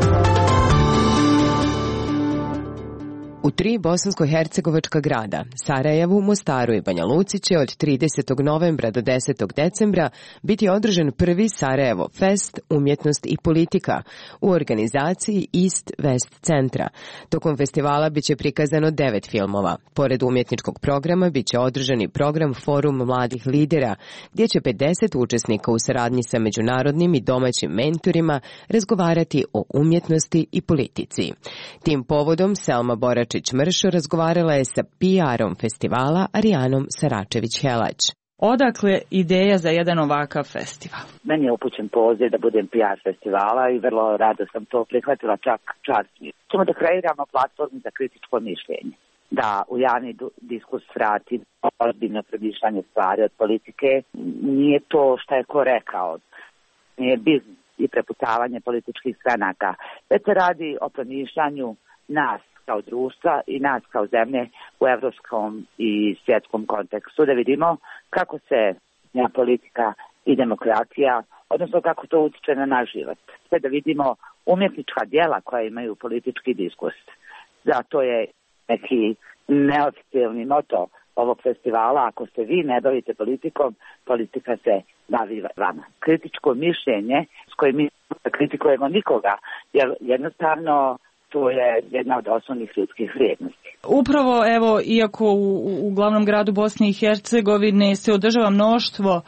Speaker 5: U 3 bosansko-hercegovačka grada, Sarajevu, Mostaru i Banja Luci će od 30. novembra do 10. decembra biti održan prvi Sarajevo Fest Umjetnost i politika u organizaciji East West centra. Tokom festivala biće prikazano 9 filmova. Pored umjetničkog programa biće održan i program Forum mladih lidera, gdje će 50 učesnika u saradnji sa međunarodnim i domaćim mentorima razgovarati o umjetnosti i politici. Tim povodom Selma Boračić-Mršo razgovarala je sa PR-om festivala Arijanom Saračević-Helać.
Speaker 1: Odakle ideja za jedan ovakav festival?
Speaker 10: Meni je upućen poziv da budem PR festivala i vrlo rado sam to prihvatila, čak čast mi. Ćemo da kreiramo platformu za kritičko mišljenje, da u javni diskurs vrati ozbiljno premišljanje stvari od politike. Nije to što je ko rekao, nije biznis i preputavanje političkih stranaka, već se radi o premišljanju nas kao društva i nas kao zemlje u evropskom i svjetskom kontekstu, da vidimo kako se politika i demokracija, odnosno kako to utiče na naš život. Sve da vidimo umjetnička djela koja imaju politički diskurs. Zato je neki neoficijalni moto ovog festivala: ako se vi ne bavite politikom, politika se bavi vama. Kritičko mišljenje s kojim mi kritikujemo nikoga, jer jednostavno to je jedna od osnovnih ljudskih vrijednosti.
Speaker 1: Upravo, evo, iako u glavnom gradu Bosne i Hercegovine se održava mnoštvo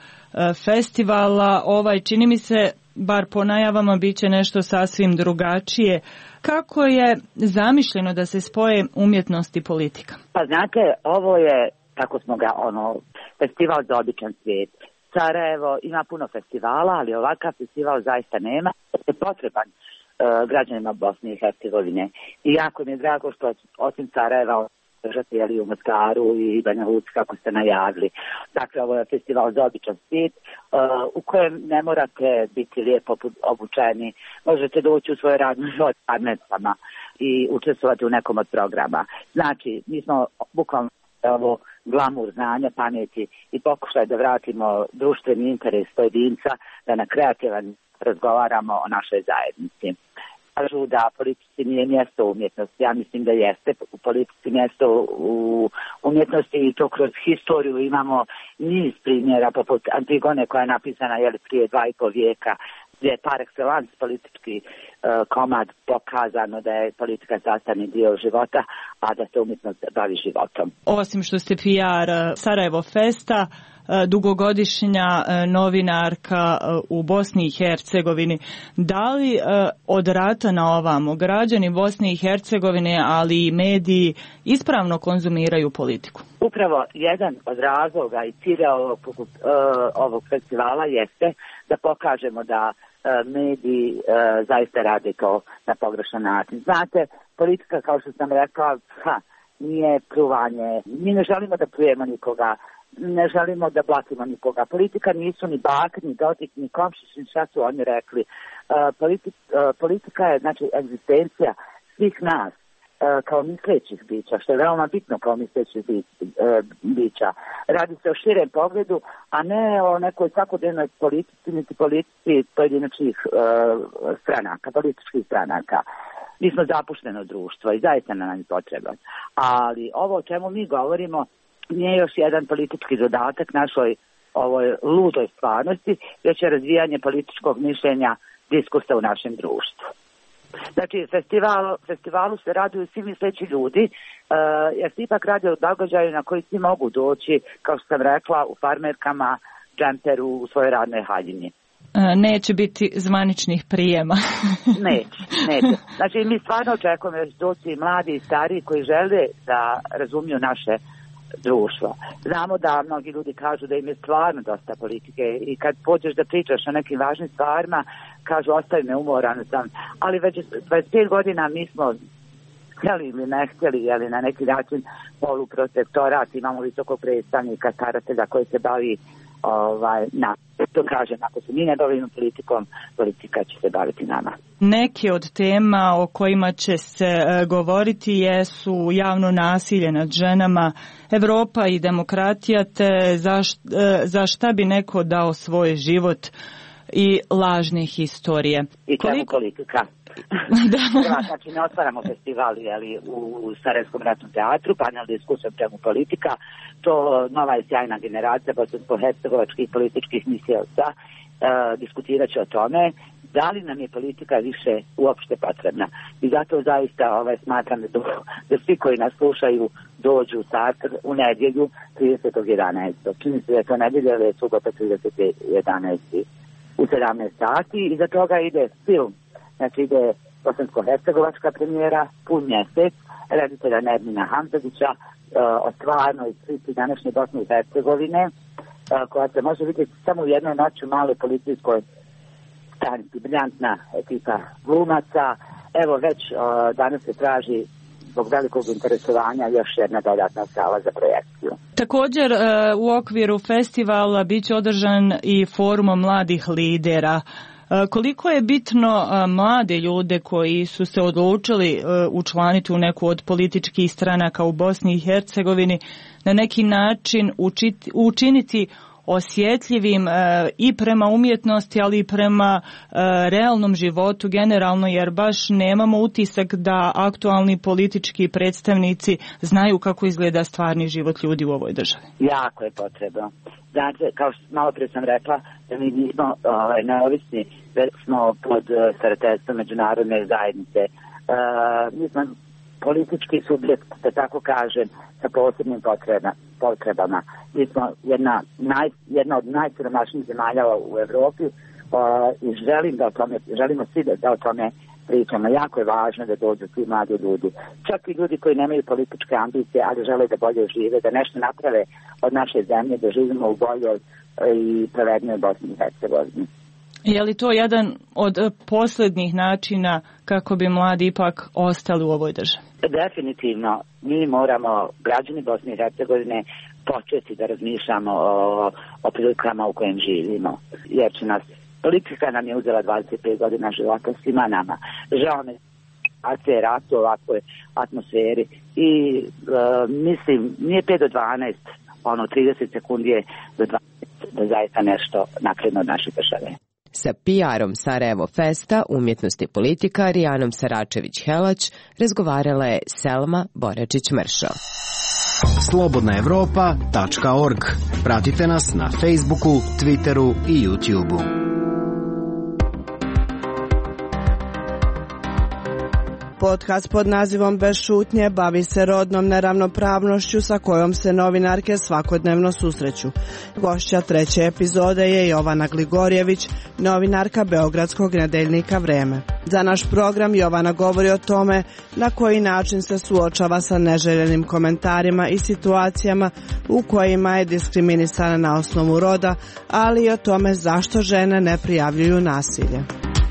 Speaker 1: festivala, čini mi se, bar po najavama, bit će nešto sasvim drugačije. Kako je zamišljeno da se spoje umjetnost i politika?
Speaker 10: Pa znate, ovo je, tako smo ga, festival za običan svijet. Sarajevo ima puno festivala, ali ovakav festival zaista nema. Je potreban građanima Bosne i Hercegovine. I jako mi je drago što osim Sarajeva držati u Mostaru i Banja Luci, kako ste najavili. Dakle, ovo je festival za običan svijet u kojem ne morate biti lijepo obučeni. Možete doći u svoj radnoj odnesama i učestvovati u nekom od programa. Znači, mi smo bukvalno ovo glamur znanja, pameti i pokušaj da vratimo društveni interes pojedinca, da na kreativan razgovaramo o našoj zajednici. Kažu da politici nije mjesto u umjetnosti. Ja mislim da jeste u politici mjesto u umjetnosti i to kroz historiju imamo niz primjera, poput Antigone koja je napisana prije 2,5 vijeka, gdje je par excellence politički komad pokazano da je politika sastavni dio života, a da se umjetnost bavi životom.
Speaker 1: Osim što ste PR Sarajevo Festa, dugogodišnja novinarka u Bosni i Hercegovini, da li od rata na ovamo građani Bosne i Hercegovine, ali i mediji ispravno konzumiraju politiku?
Speaker 10: Upravo jedan od razloga i cilja ovog festivala jeste da pokažemo da mediji zaista rade to na pogrešan način. Znate, politika, kao što sam rekla, nije pljuvanje. Mi ne želimo da pljujemo nikoga, ne želimo da blatimo nikoga. Politika nisu ni Bak, ni Dodik, ni Komšić, ni šta su oni rekli. Politika je, znači, egzistencija svih nas. kao mislećih bića, što je veoma bitno kao mislećih bića. Radi se o širem pogledu, a ne o nekoj svakodnevnoj politici, niti politici pojedinačnih stranaka, političkih stranaka. Mi smo zapušteno društvo i zaista nam je potreban. Ali ovo o čemu mi govorimo nije još jedan politički zadatak našoj ovoj ludoj stvarnosti, već je razvijanje političkog mišljenja, diskursa u našem društvu. Znači, festivalu se raduju svi misleći ljudi, jer se ipak radi o događaju na koji svi mogu doći, kao što sam rekla, u farmerkama, džemperu, u svojoj radnoj haljini.
Speaker 1: Neće biti zvaničnih prijema. Neće. Znači, mi stvarno očekujemo da će doći mladi i stariji koji žele da razumiju naše društvo. Znamo da mnogi ljudi kažu da im je stvarno dosta politike i kad pođeš da pričaš o nekim važnim stvarima, kažu ostavi me, umoran sam, ali već 25 godina mi smo htjeli ili ne htjeli, jeli na neki način poluprotektorat, imamo visokog predstavnika, staratelja koji se bavi to kažem, ako se mi ne bavimo politikom, politika će se baviti nama. Neke od tema o kojima će se govoriti jesu javno nasilje nad ženama, Evropa i demokratija, te za šta bi neko dao svoj život i lažne historije.
Speaker 10: I čemu politika? Znači, ne otvaramo festival u Sarajevskom ratnom teatru, panel diskusija čemu politika. To nova je sjajna generacija bosansko-hercegovačkih političkih mislioca diskutirat će o tome da li nam je politika više uopšte potrebna. I zato zaista smatram da svi koji nas slušaju dođu u nedjelju 30.11. Čini se da je to nedjelja, ali je subota 30.11. u 17 sati. I za toga ide film. Znači ide bosansko-hercegovačka premijera, pun mjesec, reditelja Nermina Hamzadića, o stvarnoj slici današnje Bosne i Hercegovine, koja se može vidjeti samo u jednoj noći u maloj policijskoj stanici. Briljantna ekipa glumaca. Evo već danas se traži zbog velikog interesovanja još jedna dodatna sala za projekciju.
Speaker 1: Također u okviru festivala bit će održan i forum mladih lidera. Koliko je bitno mlade ljude koji su se odlučili učlaniti u neku od političkih stranaka u Bosni i Hercegovini na neki način učiniti osjetljivim i prema umjetnosti, ali i prema realnom životu generalno, jer baš nemamo utisak da aktualni politički predstavnici znaju kako izgleda stvarni život ljudi u ovoj državi.
Speaker 10: Jako je potrebno. Znači, kao što malo prije sam rekla, da mi nismo neovisni, već smo pod starateljstvom međunarodne zajednice. Mi smo politički subjekt, da tako kažem, sa posebnim potrebama. Mi smo jedna od najsiromašnijih zemalja u Evropi i želimo svi da o tome pričamo. Jako je važno da dođu svi mladi ljudi. Čak i ljudi koji nemaju političke ambicije, ali žele da bolje žive, da nešto naprave od naše zemlje, da živimo u boljoj i pravednijoj Bosni i Hercegovini.
Speaker 1: Je li to jedan od posljednjih načina kako bi mladi ipak ostali u ovoj državi?
Speaker 10: Definitivno. Mi moramo, građani Bosne i Hercegovine, početi da razmišljamo o prilikama u kojem živimo. Jer će politika nam je uzela 25 godina života svima nama. Žao me ratu u ovakvoj atmosferi i mislim, nije 5 do 12, 30 sekundi je do 12 da zaista nešto nakrene od naše države.
Speaker 5: Sa PR-om Sarajevo Festa, umjetnost i politika Rijanom Saračević-Helać razgovarala je Selma Boračić-Mršo.
Speaker 11: Slobodnaevropa.org. Pratite nas na Facebooku, Twitteru i YouTubeu.
Speaker 3: Podcast pod nazivom Bez šutnje bavi se rodnom neravnopravnošću sa kojom se novinarke svakodnevno susreću. Gošća treće epizode je Jovana Gligorjević, novinarka beogradskog nedeljnika Vreme. Za naš program Jovana govori o tome na koji način se suočava sa neželjenim komentarima i situacijama u kojima je diskriminisana na osnovu roda, ali i o tome zašto žene ne prijavljuju nasilje.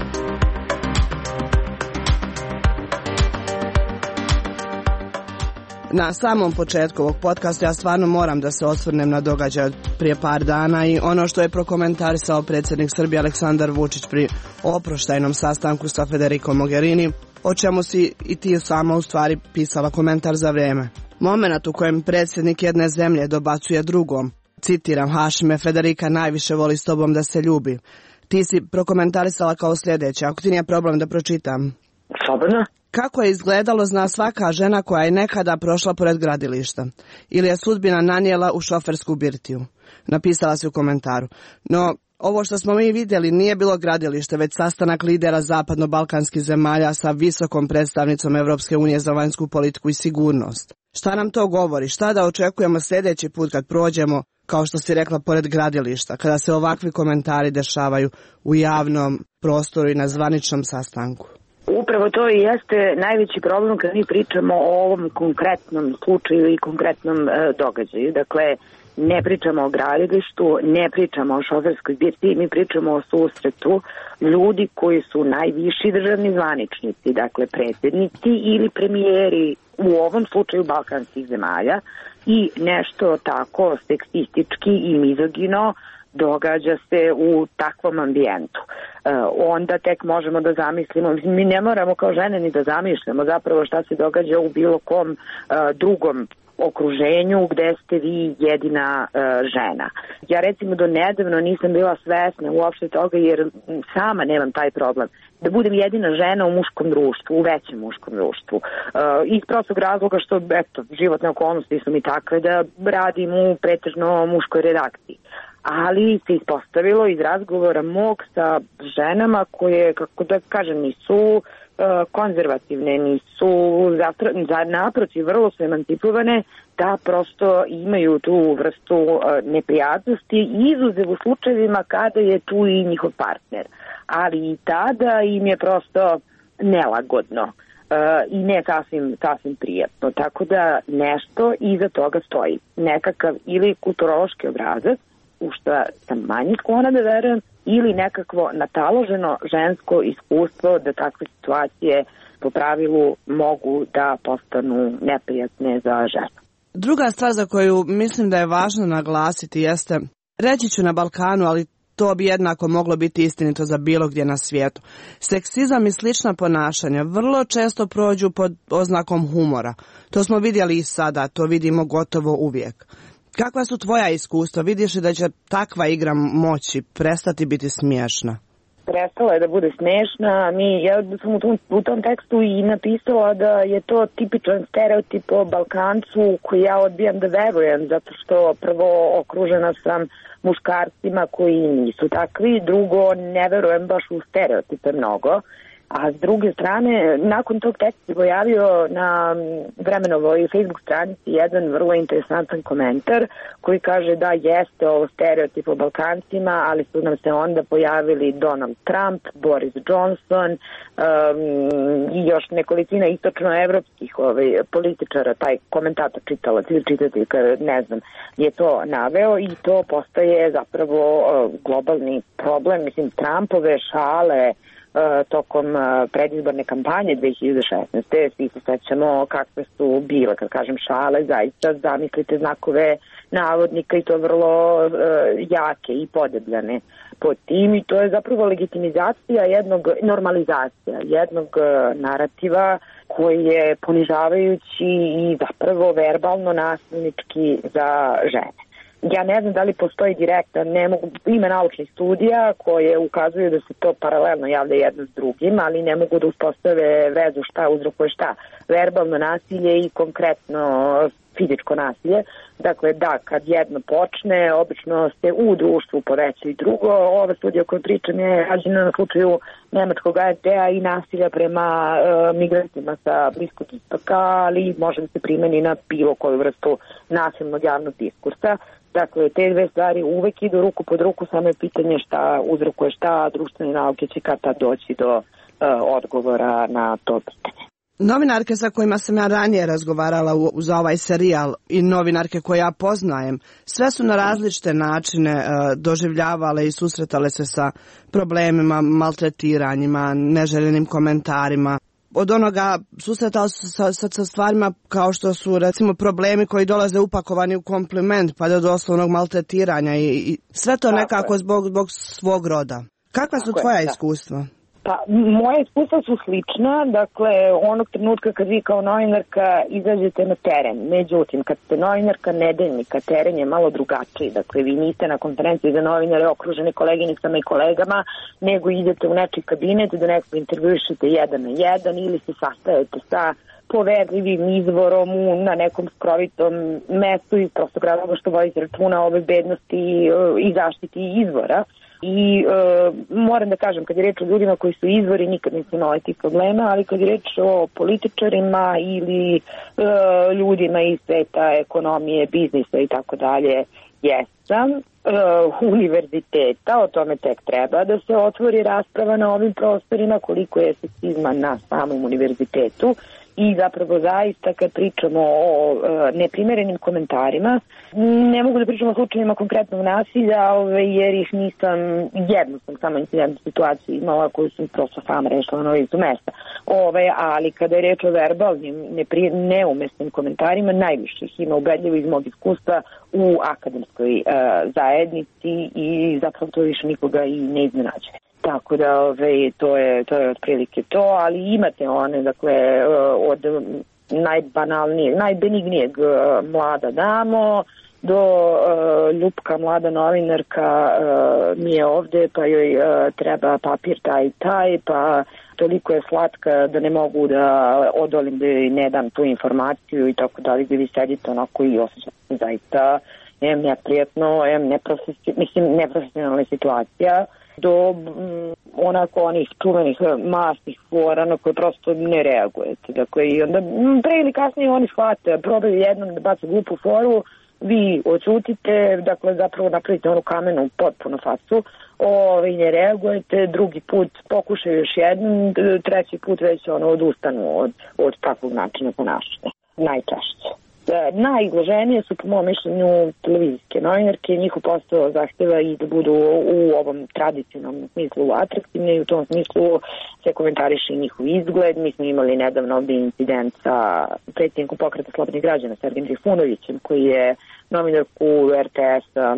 Speaker 3: Na samom početku ovog podcasta ja stvarno moram da se osvrnem na događaj od prije par dana i ono što je prokomentarisao predsjednik Srbije Aleksandar Vučić pri oproštajnom sastanku sa Federico Mogherini, o čemu si i ti sama u stvari pisala komentar za Vreme. Moment u kojem predsjednik jedne zemlje dobacuje drugom. Citiram, Hašime, Federika najviše voli s tobom da se ljubi. Ti si prokomentarisala kao sljedeće, ako ti nije problem da pročitam.
Speaker 10: Slobodno.
Speaker 3: Kako je izgledalo zna svaka žena koja je nekada prošla pored gradilišta. Ili je sudbina nanijela u šofersku birtiju. Napisala si u komentaru. No, ovo što smo mi vidjeli nije bilo gradilište, već sastanak lidera zapadno-balkanskih zemalja sa visokom predstavnicom Europske unije za vanjsku politiku i sigurnost. Šta nam to govori? Šta da očekujemo sljedeći put kad prođemo, kao što si rekla, pored gradilišta, kada se ovakvi komentari dešavaju u javnom prostoru i na zvaničnom sastanku?
Speaker 10: Upravo to i jeste najveći problem kad mi pričamo o ovom konkretnom slučaju i konkretnom događaju. Dakle, ne pričamo o gradilištu, ne pričamo o šoferskoj birtiji, mi pričamo o susretu ljudi koji su najviši državni zvaničnici, dakle predsjednici ili premijeri u ovom slučaju balkanskih zemalja i nešto tako seksistički i mizogino događa se u takvom ambijentu. Onda tek možemo da zamislimo, mi ne moramo kao žene ni da zamišljamo zapravo šta se događa u bilo kom drugom okruženju gde ste vi jedina žena. Ja recimo do nedavno nisam bila svesna uopšte toga jer sama nemam taj problem. Da budem jedina žena u muškom društvu, u većem muškom društvu. Iz prostog razloga što, eto, životne okolnosti su mi takve da radim u pretežno muškoj redakciji. Ali se ispostavilo iz razgovora mog sa ženama koje, kako da kažem, nisu konzervativne, nisu naprotiv, vrlo su emancipovane, da prosto imaju tu vrstu neprijatnosti, izuzev u slučajevima kada je tu i njihov partner. Ali i tada im je prosto nelagodno i ne sasvim prijatno. Tako da nešto iza toga stoji. Nekakav ili kulturološki obrazac, u što sam manje sklona da verujem, ili nekakvo nataloženo žensko iskustvo da takve situacije po pravilu mogu da postanu neprijatne za ženu.
Speaker 3: Druga stvar za koju mislim da je važno naglasiti jeste, reći ću na Balkanu, ali to bi jednako moglo biti istinito za bilo gdje na svijetu. Seksizam i slična ponašanja vrlo često prođu pod oznakom humora. To smo vidjeli i sada, to vidimo gotovo uvijek. Kakva su tvoja iskustva? Vidiš li da će takva igra moći prestati biti smiješna?
Speaker 10: Prestala je da bude smiješna. Ja sam u tom tekstu i napisala da je to tipičan stereotip o Balkancu koji ja odbijam da verujem, zato što prvo okružena sam muškarcima koji nisu takvi, drugo ne verujem baš u stereotipe mnogo. A s druge strane, nakon tog teksta se pojavio na Vremenovoj Facebook stranici jedan vrlo interesantan komentar koji kaže da jeste ovo stereotip o Balkancima, ali su nam se onda pojavili Donald Trump, Boris Johnson i još nekolicina istočnoevropskih političara, taj komentator čitalac ili čitatelj, ne znam, je to naveo i to postaje zapravo globalni problem. Mislim, Trumpove šale tokom predizborne kampanje 2016. Svi se sećamo kakve su bile, kad kažem šale, zaista zamislite znakove navodnika i to vrlo jake i podebljane pod tim i to je zapravo legitimizacija normalizacija jednog narativa koji je ponižavajući i zapravo verbalno nasilnički za žene. Ja ne znam da li postoji direktan, ima naučnih studija koje ukazuju da se to paralelno javlja jedno s drugim, ali ne mogu da uspostave vezu šta uzrokuje šta. Verbalno nasilje i konkretno fizičko nasilje. Dakle, da, kad jedno počne, obično se u društvu poveća i drugo. Ova studija koju pričam je rađena na slučaju nemačkog ARD-a i nasilja prema migrantima sa Bliskog istoka, ali može da se primeni na bilo koju vrstu nasilnog javnog diskursa. Dakle, te dve stvari uvek idu ruku pod ruku, samo je pitanje šta uzrokuje šta, društvene nauke će kad tad doći do odgovora na to pitanje.
Speaker 3: Novinarke sa kojima sam ja ranije razgovarala za ovaj serijal i novinarke koje ja poznajem, sve su na različite načine doživljavale i susretale se sa problemima, maltretiranjima, neželjenim komentarima. Od onoga susretali su sa stvarima kao što su recimo problemi koji dolaze upakovani u kompliment pa do doslovnog maltretiranja i sve to nekako zbog svog roda. Kakva su tvoja iskustva?
Speaker 13: Pa, moje iskustva su slična, dakle, onog trenutka kad vi kao novinarka izađete na teren, međutim, kad ste novinarka nedeljnika, teren je malo drugačiji, dakle, vi niste na konferenciji za novinare okruženi koleginicama i kolegama, nego idete u nečiji kabinet da nekog intervjušete 1 na 1 ili se sastajete sa poverljivim izvorom na nekom skrovitom mestu iz prostog razloga što vodite računa o bezbednosti i zaštiti izvora. I moram da kažem, kad je reč o ljudima koji su izvori, nikad nisam imala tih problema, ali kad je reč o političarima ili ljudima iz sveta ekonomije, biznisa i tako dalje, jesam. Univerziteta, o tome tek treba da se otvori rasprava na ovim prostorima, koliko je seksizma na samom univerzitetu. I zapravo zaista kad pričamo o neprimerenim komentarima, ne mogu da pričamo o slučajima konkretnog nasilja, jer ih nisam, jednu sam samo incidentnu situaciju imala koju sam prosto sama rešila na licu mesta. Ali kada je reč o verbalnim, neumesnim komentarima, najviše ih ima ubedljivo iz mog iskustva u akademskoj zajednici i zapravo to više nikoga i ne iznenađuje. Tako da to je otprilike to, ali imate one, dakle, od najbanalnijeg, najbenignijeg mlada damo do ljupka mlada novinarka mi je ovde pa joj treba papir taj, pa toliko je slatka da ne mogu da odolim da joj ne dam tu informaciju i tako dalje, gdje vi sedite onako i osjećate zaista neprijatno, neprofesionalna situacija, do onako onih čuvenih masnih fora na koje prosto ne reagujete. Dakle, i onda pre ili kasnije oni shvate, probaju jednom da baca glupu foru, vi odsutite, dakle zapravo napravite onu kamenu potpuno facu, ne reagujete, drugi put pokušaju još jednom, treći put već odustanu od takvog načina ponašanja. Najčešće. Najizloženije su po mom mišljenju televizijske novinarke, njihov posao zahteva i da budu u ovom tradicionalnom smislu atraktivne i u tom smislu se komentariše njihov izgled. Mi smo imali nedavno ovdje incident sa predsjednikom Pokreta slobodnih građana Sergejem Trifunovićem koji je novinarku RTS-a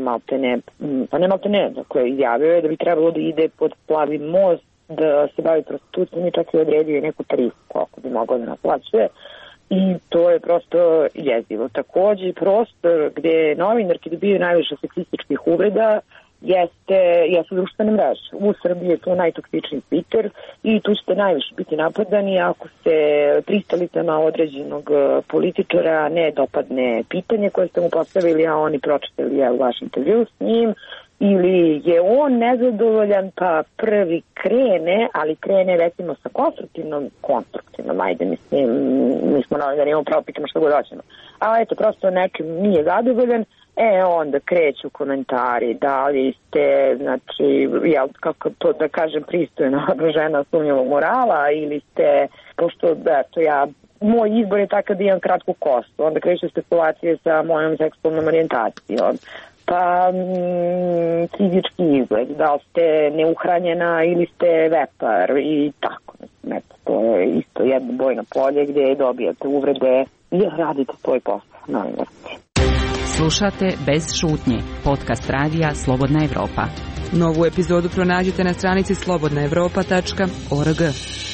Speaker 13: dakle izjavio je da bi trebalo da ide pod Plavi most, da se bavi prostitucijom i čak i odredio neku tarifu koliko bi mogao da naplaćuje. I to je prosto jezivo. Također prostor gdje novinarki dobiju najviše seksističkih uvreda jesu društvene mreže. U Srbiji je to najtoksičniji Twitter i tu ćete najviše biti napadani ako se pristalicama određenog političara ne dopadne pitanje koje ste mu postavili, a oni pročitali vaš intervju s njim, ili je on nezadovoljan pa prvi krene, ali krene recimo sa konstruktivnom, ajde mislim, mi smo novinari, imamo pravo pitamo što god hoćemo. A eto, prosto nečim nije zadovoljan, onda kreću komentari, da li ste, znači, kako to da kažem, pristojna žena sumnjivog morala, ili ste, pošto, eto, moj izbor je takav da imam kratku kostu, onda kreću spekulacije sa mojom seksualnom orijentacijom. Pa fizički izgled, da li ste neuhranjena ili ste vepar i tako. To je isto jedno bojno polje gdje dobijate uvrede i radite svoj posao. Novinarski.
Speaker 1: Slušate Bez šutnje, podcast radija Slobodna Evropa.
Speaker 15: Novu epizodu pronađite na stranici slobodnaevropa.org.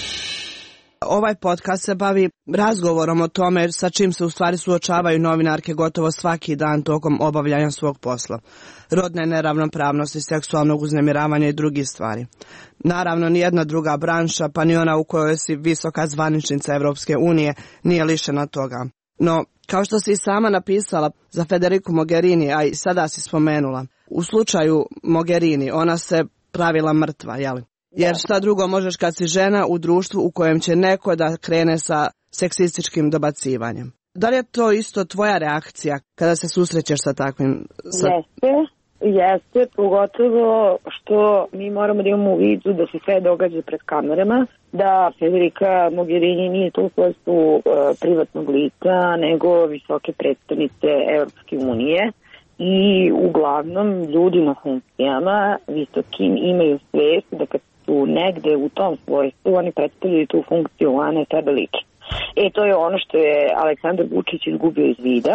Speaker 3: Ovaj podcast se bavi razgovorom o tome sa čim se u stvari suočavaju novinarke gotovo svaki dan tokom obavljanja svog posla. Rodne neravnopravnosti, seksualnog uznemiravanja i drugih stvari. Naravno, nijedna druga branša, pa ni ona u kojoj si visoka zvaničnica Evropske unije, nije lišena toga. No, kao što si i sama napisala za Federiku Mogherini, a i sada si spomenula, u slučaju Mogherini ona se pravila mrtva, jeli? Jer šta drugo možeš kad si žena u društvu u kojem će neko da krene sa seksističkim dobacivanjem? Da li je to isto tvoja reakcija kada se susrećeš sa takvim?
Speaker 13: Jeste, pogotovo što mi moramo da imamo u vidu da se sve događa pred kamerama, da Federica Mogherini nije to u svojstvu privatnog lica, nego visoke predstavnice Evropske unije. I uglavnom ljudi na funkcijama visokim imaju svijest da kad su negde u tom svojstvu oni predstavljaju tu funkciju, a ne sebe lično. To je ono što je Aleksandar Vučić izgubio iz vida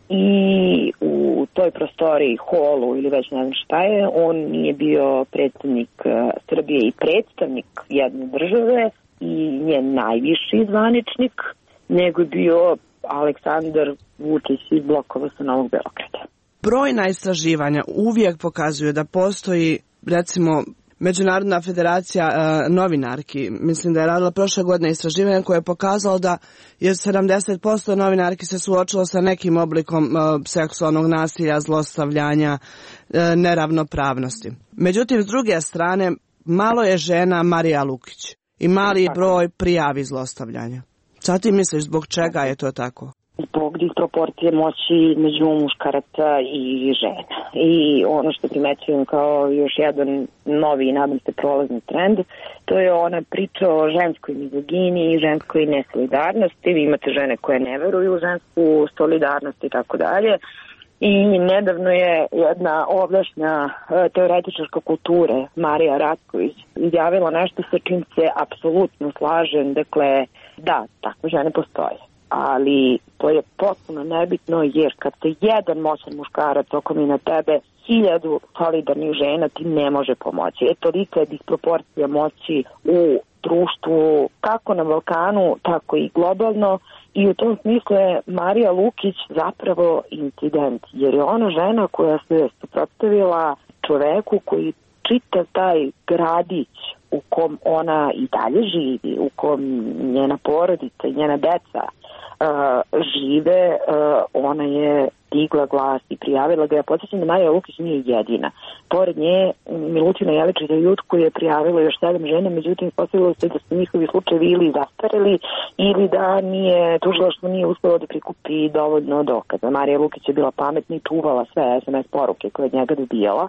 Speaker 13: i u toj prostoriji, holu ili već ne znam šta je, on nije bio predstavnik Srbije i predstavnik jedne države i njen najviši zvaničnik, nego je bio Aleksandar Vučić iz blokova sa Novog Beograda.
Speaker 3: Brojna istraživanja uvijek pokazuju da postoji, recimo, Međunarodna federacija novinarki, mislim da je radila prošle godine istraživanje koje je pokazalo da je 70% novinarki se suočilo sa nekim oblikom seksualnog nasilja, zlostavljanja, neravnopravnosti. Međutim, s druge strane, malo je žena Marija Lukić i mali broj prijavi zlostavljanja. Šta ti misliš, zbog čega je to tako?
Speaker 13: Zbog disproporcije moći među muškaraca i žena. I ono što primećujem kao još jedan novi i nadam se prolazni trend, to je ona priča o ženskoj mizogini i ženskoj nesolidarnosti. Vi imate žene koje ne veruju u žensku solidarnost i tako dalje. I nedavno je jedna ovdašnja teoretičarka kulture, Marija Ratković, izjavila nešto sa čim se apsolutno slažem. Dakle, da, takve žene postoje. Ali to je potpuno nebitno, jer kad se jedan moćan muškarac okomi na tebe, 1000 solidarnih žena ti ne može pomoći. Tolika je disproporcija moći u društvu, kako na Balkanu, tako i globalno. I u tom smislu je Marija Lukić zapravo incident, jer je ona žena koja se suprotstavila čoveku koji čitav taj gradić u kom ona i dalje živi, u kom njena porodica i njena deca žive, ona je digla glas i prijavila ga. Ja podsjećam da Marija Lukić nije jedina. Pored nje Milutina Jeličića Jutku je prijavila još 7 žena, međutim postavilo se da su njihovi slučajevi ili zastareli ili da nije tužilaštvo nije uspelo da prikupi dovoljno dokaza. Marija Lukić je bila pametna i čuvala sve SMS poruke koje od njega dobijala.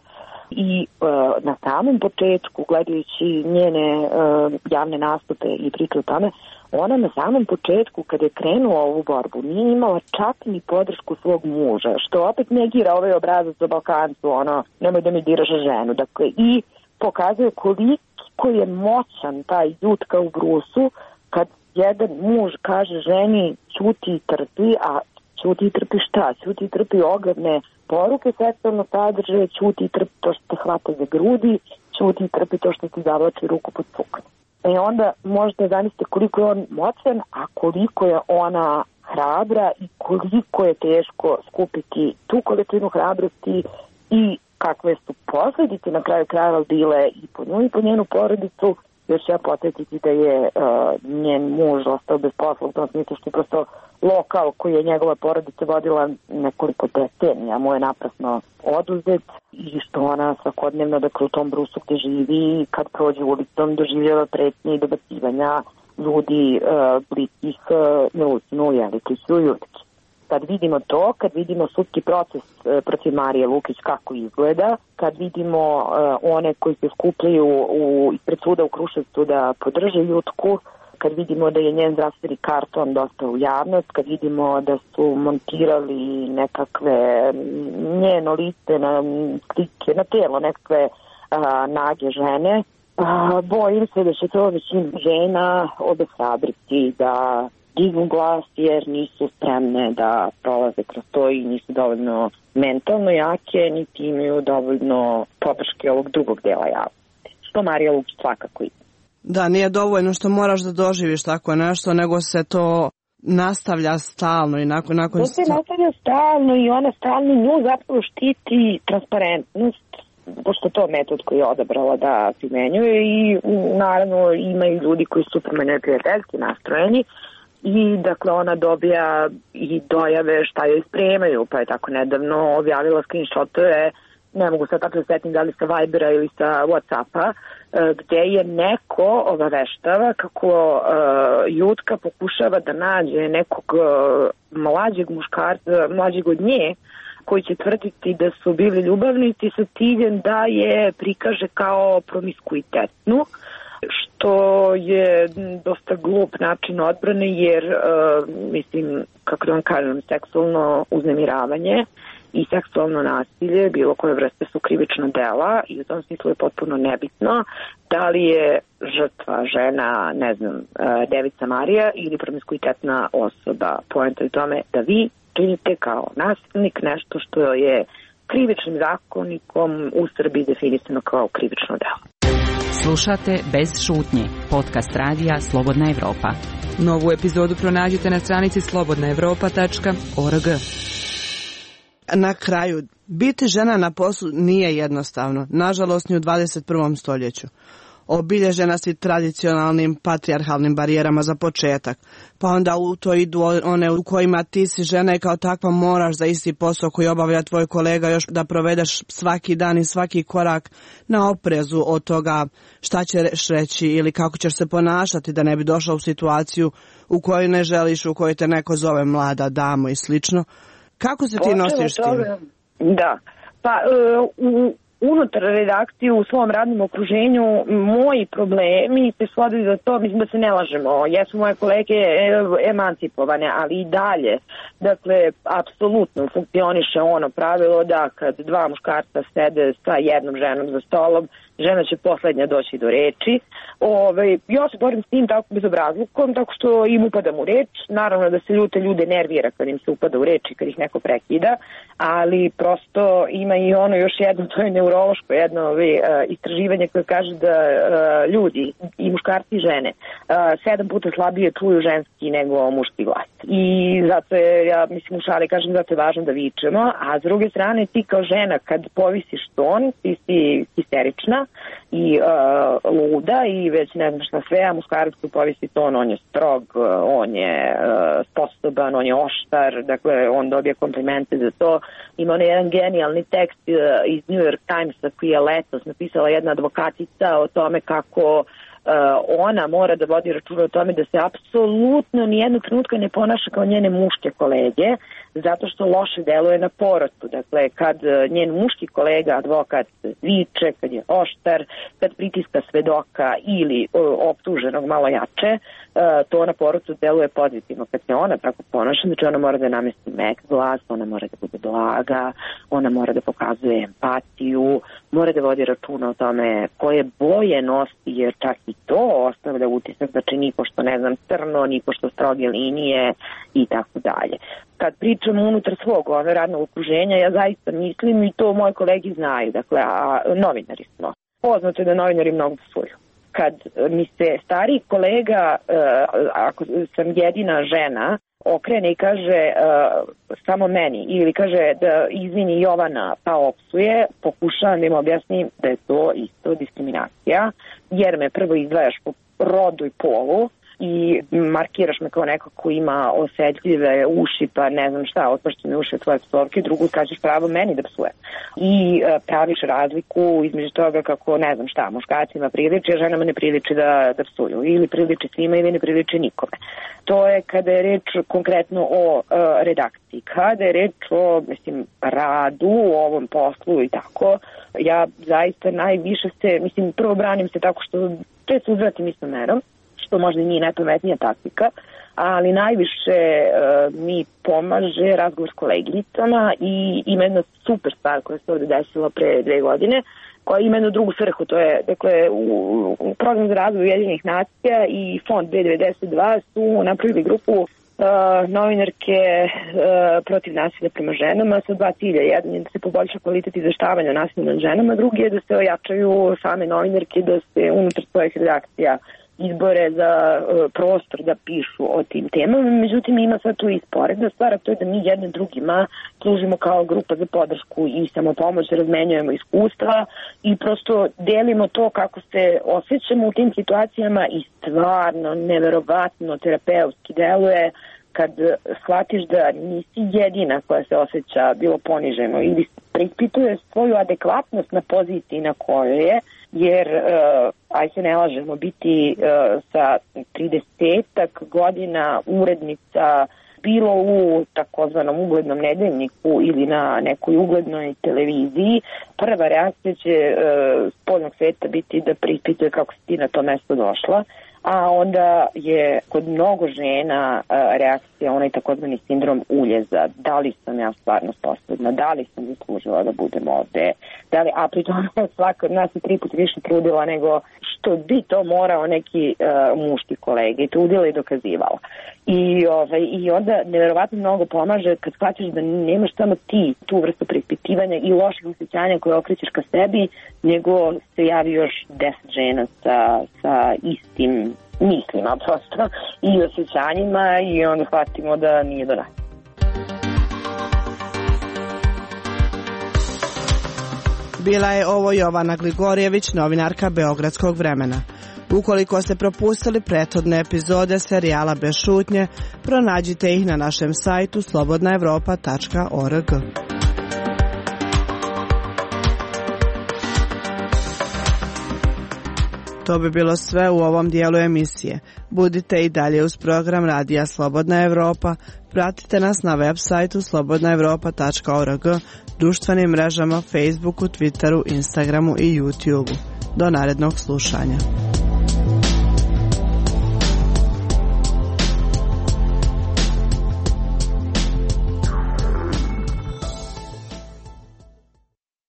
Speaker 13: I na samom početku, gledajući njene javne nastupe i priče o tome, ona na samom početku, kada je krenula ovu borbu, nije imala čak ni podršku svog muža, što opet negira ovaj obrazac o Balkancu, nemoj da mi diraš ženu. Dakle, i pokazuje koliko je moćan taj Jutka u brusu, kad jedan muž kaže ženi ćuti i trpi, a ćuti i trpi šta? Ćuti i trpi ogromne poruke seksualno sadržaje, ćuti i trpi to što te hvata za grudi, ćuti i trpi to što ti zavlači ruku pod suknju. I onda možete zamisliti koliko je on moćan, a koliko je ona hrabra i koliko je teško skupiti tu količinu hrabrosti i kakve su posljedice na kraju krajeva bile i po nju i po njenu porodicu. Još ja podsjetiti da je njen muž ostao bez posla, u tom smislu što je prosto lokal koji je njegova porodica vodila nekoliko decenija, mu je naprasno oduzet i što ona svakodnevno u tom brusu gde živi, kad prođe ulicom, doživljava pretnje i dobacivanja ljudi bliskih Milutinu Jeličiću Jutki. Kad vidimo to, kad vidimo sudski proces protiv Marije Lukić kako izgleda, kad vidimo one koji se skupljaju ispred suda u Kruševcu da podrže Jutku, kad vidimo da je njen zdravstveni karton dosta u javnost, kad vidimo da su montirali nekakve njeno lice na slike, na telo nekakve nage žene, bojim se da će to većina žena obeshrabriti da dignu glas jer nisu spremne da prolaze kroz to i nisu dovoljno mentalno jake, niti imaju dovoljno podrške ovog drugog dela javnosti. Što Marija Lukić svakako ima.
Speaker 3: Da, nije dovoljno što moraš da doživiš tako nešto, nego se to nastavlja stalno i nakon
Speaker 13: to se nastavlja stalno i ona stalno nju zapravo štiti transparentnost, pošto to metod koji je odabrala da primenjuje i naravno imaju ljudi koji su prema neprijateljski nastrojeni i dakle ona dobija i dojave šta joj spremaju, pa je tako nedavno objavila screenshotove, ne mogu sad tako da setim da li sa Vibera ili sa Whatsappa, gde je neko obaveštava kako Jutka pokušava da nađe nekog mlađeg muškarca, mlađeg od nje, koji će tvrditi da su bili ljubavnici sa ciljem da je prikaže kao promiskuitetnu, što je dosta glup način odbrane jer, mislim, kako da vam kažem, seksualno uznemiravanje i seksualno nasilje, bilo koje vrste su krivična dela i u tom smislu je potpuno nebitno da li je žrtva žena, ne znam, devica Marija ili promiskuitetna osoba. Poenta je u tome da vi činite kao nasilnik nešto što je krivičnim zakonikom u Srbiji definisano kao krivično delo.
Speaker 1: Slušate Bez šutnje, podcast radija Slobodna Evropa.
Speaker 15: Novu epizodu pronađite na stranici slobodnaevropa.org.
Speaker 3: Na kraju, biti žena na poslu nije jednostavno, nažalost ni u 21. stoljeću. Obilježena si tradicionalnim patrijarhalnim barijerama za početak, pa onda u to idu one u kojima ti si žena i kao takva moraš za isti posao koji obavlja tvoj kolega još da provedeš svaki dan i svaki korak na oprezu od toga šta ćeš reći ili kako ćeš se ponašati da ne bi došla u situaciju u kojoj ne želiš, u kojoj te neko zove mlada damo i slično. Kako se ti nosiš s tim?
Speaker 13: Da, pa unutar redakcije u svom radnom okruženju moji problemi se svode za to, mislim da se ne lažemo, jesu moje kolege emancipovane, ali i dalje, dakle, apsolutno funkcioniše ono pravilo da kad dva muškarca sede sa jednom ženom za stolom, žena će poslednja doći do reči. Ja se borim s tim tako bezobrazlukom, tako što im upadam u reč. Naravno da se ljute ljude nervira kad im se upada u reč i kad ih neko prekida, ali prosto ima i ono još jedno, to je neurološko jedno istraživanje koje kaže da ljudi, i muškarci i žene, 7 puta slabije čuju ženski nego muški glas. I zato je, ja mislim u šali kažem, zato je važno da vičemo, a s druge strane ti kao žena kad povisiš ton, ti si histerična i luda i već ne znam šta sve, a muškarac koji povisi ton, on je strog, on je sposoban, on je oštar, dakle on dobije komplimente za to. Ima onaj jedan genijalni tekst iz New York Timesa koji je letos napisala jedna advokatica o tome kako ona mora da vodi računa o tome da se apsolutno nijednog trenutka ne ponaša kao njene muške kolege, zato što loše deluje na porotu. Dakle, kad njen muški kolega, advokat, viče, kad je oštar, kad pritiska svedoka ili optuženog malo jače, to na porotu deluje pozitivno. Kad se ona tako ponaša, znači ona mora da namesti mek glas, ona mora da bude blaga, ona mora da pokazuje empatiju, mora da vodi računa o tome koje boje nosi, jer čak i to ostavlja utisak, znači ni pošto ne znam crno, ni pošto stroge linije i tako dalje. Kad pričamo unutar svog radnog okruženja, ja zaista mislim i to moji kolegi znaju, dakle, a novinari smo. Poznato je da novinari mnogo psuju. Kad mi se stariji kolega, ako sam jedina žena, okrene i kaže samo meni ili kaže da izvini Jovana pa opsuje, pokušavam da im objasnim da je to isto diskriminacija, jer me prvo izdvajaš po rodu i polu i markiraš me kao neko ko ima osetljive uši, pa ne znam šta, otpašćene uši od tvoje psovke, drugo kažeš pravo meni da psuje. I praviš razliku između toga kako, ne znam šta, muškacima priliči, a ženama ne priliči da psuju. Ili priliči svima ili ne priliči nikome. To je kada je reč konkretno o redakciji. Kada je reč o, mislim, radu, o ovom poslu i tako, ja zaista najviše prvo branim se tako što često uzvratim istom merom, što možda nije najpametnija taktika, ali najviše mi pomaže razgovor s koleginicama i ima jedna super stvar koja se ovde desila pre 2 godine, koja ima jednu drugu svrhu, to je, dakle, u program za razvoj Ujedinjenih nacija i fond B92 su napravili grupu novinarke protiv nasilja prema ženama sa 2 cilja. Jedan je da se poboljša kvalitet izveštavanja nasilja nad ženama, drugi je da se ojačaju same novinarke, da se unutar svojih redakcija izbore za prostor da pišu o tim temama. Međutim, ima sad tu i sporedna stvar, a to je da mi jedne drugima služimo kao grupa za podršku i samopomoć, razmenjujemo iskustva i prosto delimo to kako se osjećamo u tim situacijama i stvarno, neverovatno terapeutski deluje kad shvatiš da nisi jedina koja se osjeća bilo poniženo ili preispituje svoju adekvatnost na poziciji na kojoj je, jer, aj se ne lažemo, biti sa 30 godina urednica bilo u takozvanom uglednom nedeljniku ili na nekoj uglednoj televiziji, prva reakcija će spoljnog sveta biti da preispituje kako si ti na to mesto došla, a onda je kod mnogo žena reakcija onaj takozvani sindrom uljeza. Da li sam ja stvarno sposobna, da li sam zaslužila da budem ovde, da li, a pri tome svaka od nas je 3 puta više trudila nego što bi to morao neki muški kolega i trudila i dokazivala. I onda nevjerovatno mnogo pomaže kad shvatiš da nemaš samo ti tu vrstu preispitivanja i loših osjećanja koje okrećeš ka sebi, nego se javi još 10 žena sa istim mislima prosto i osjećanjima i onda shvatimo da nije do nas.
Speaker 3: Bila je ovo Jovana Gligorijević, novinarka Beogradskog vremena. Ukoliko ste propustili prethodne epizode serijala Bez šutnje, pronađite ih na našem sajtu slobodnaevropa.org. To bi bilo sve u ovom dijelu emisije. Budite i dalje uz program Radija Slobodna Evropa. Pratite nas na web sajtu slobodnaevropa.org, društvenim mrežama Facebooku, Twitteru, Instagramu i YouTubeu. Do narednog slušanja.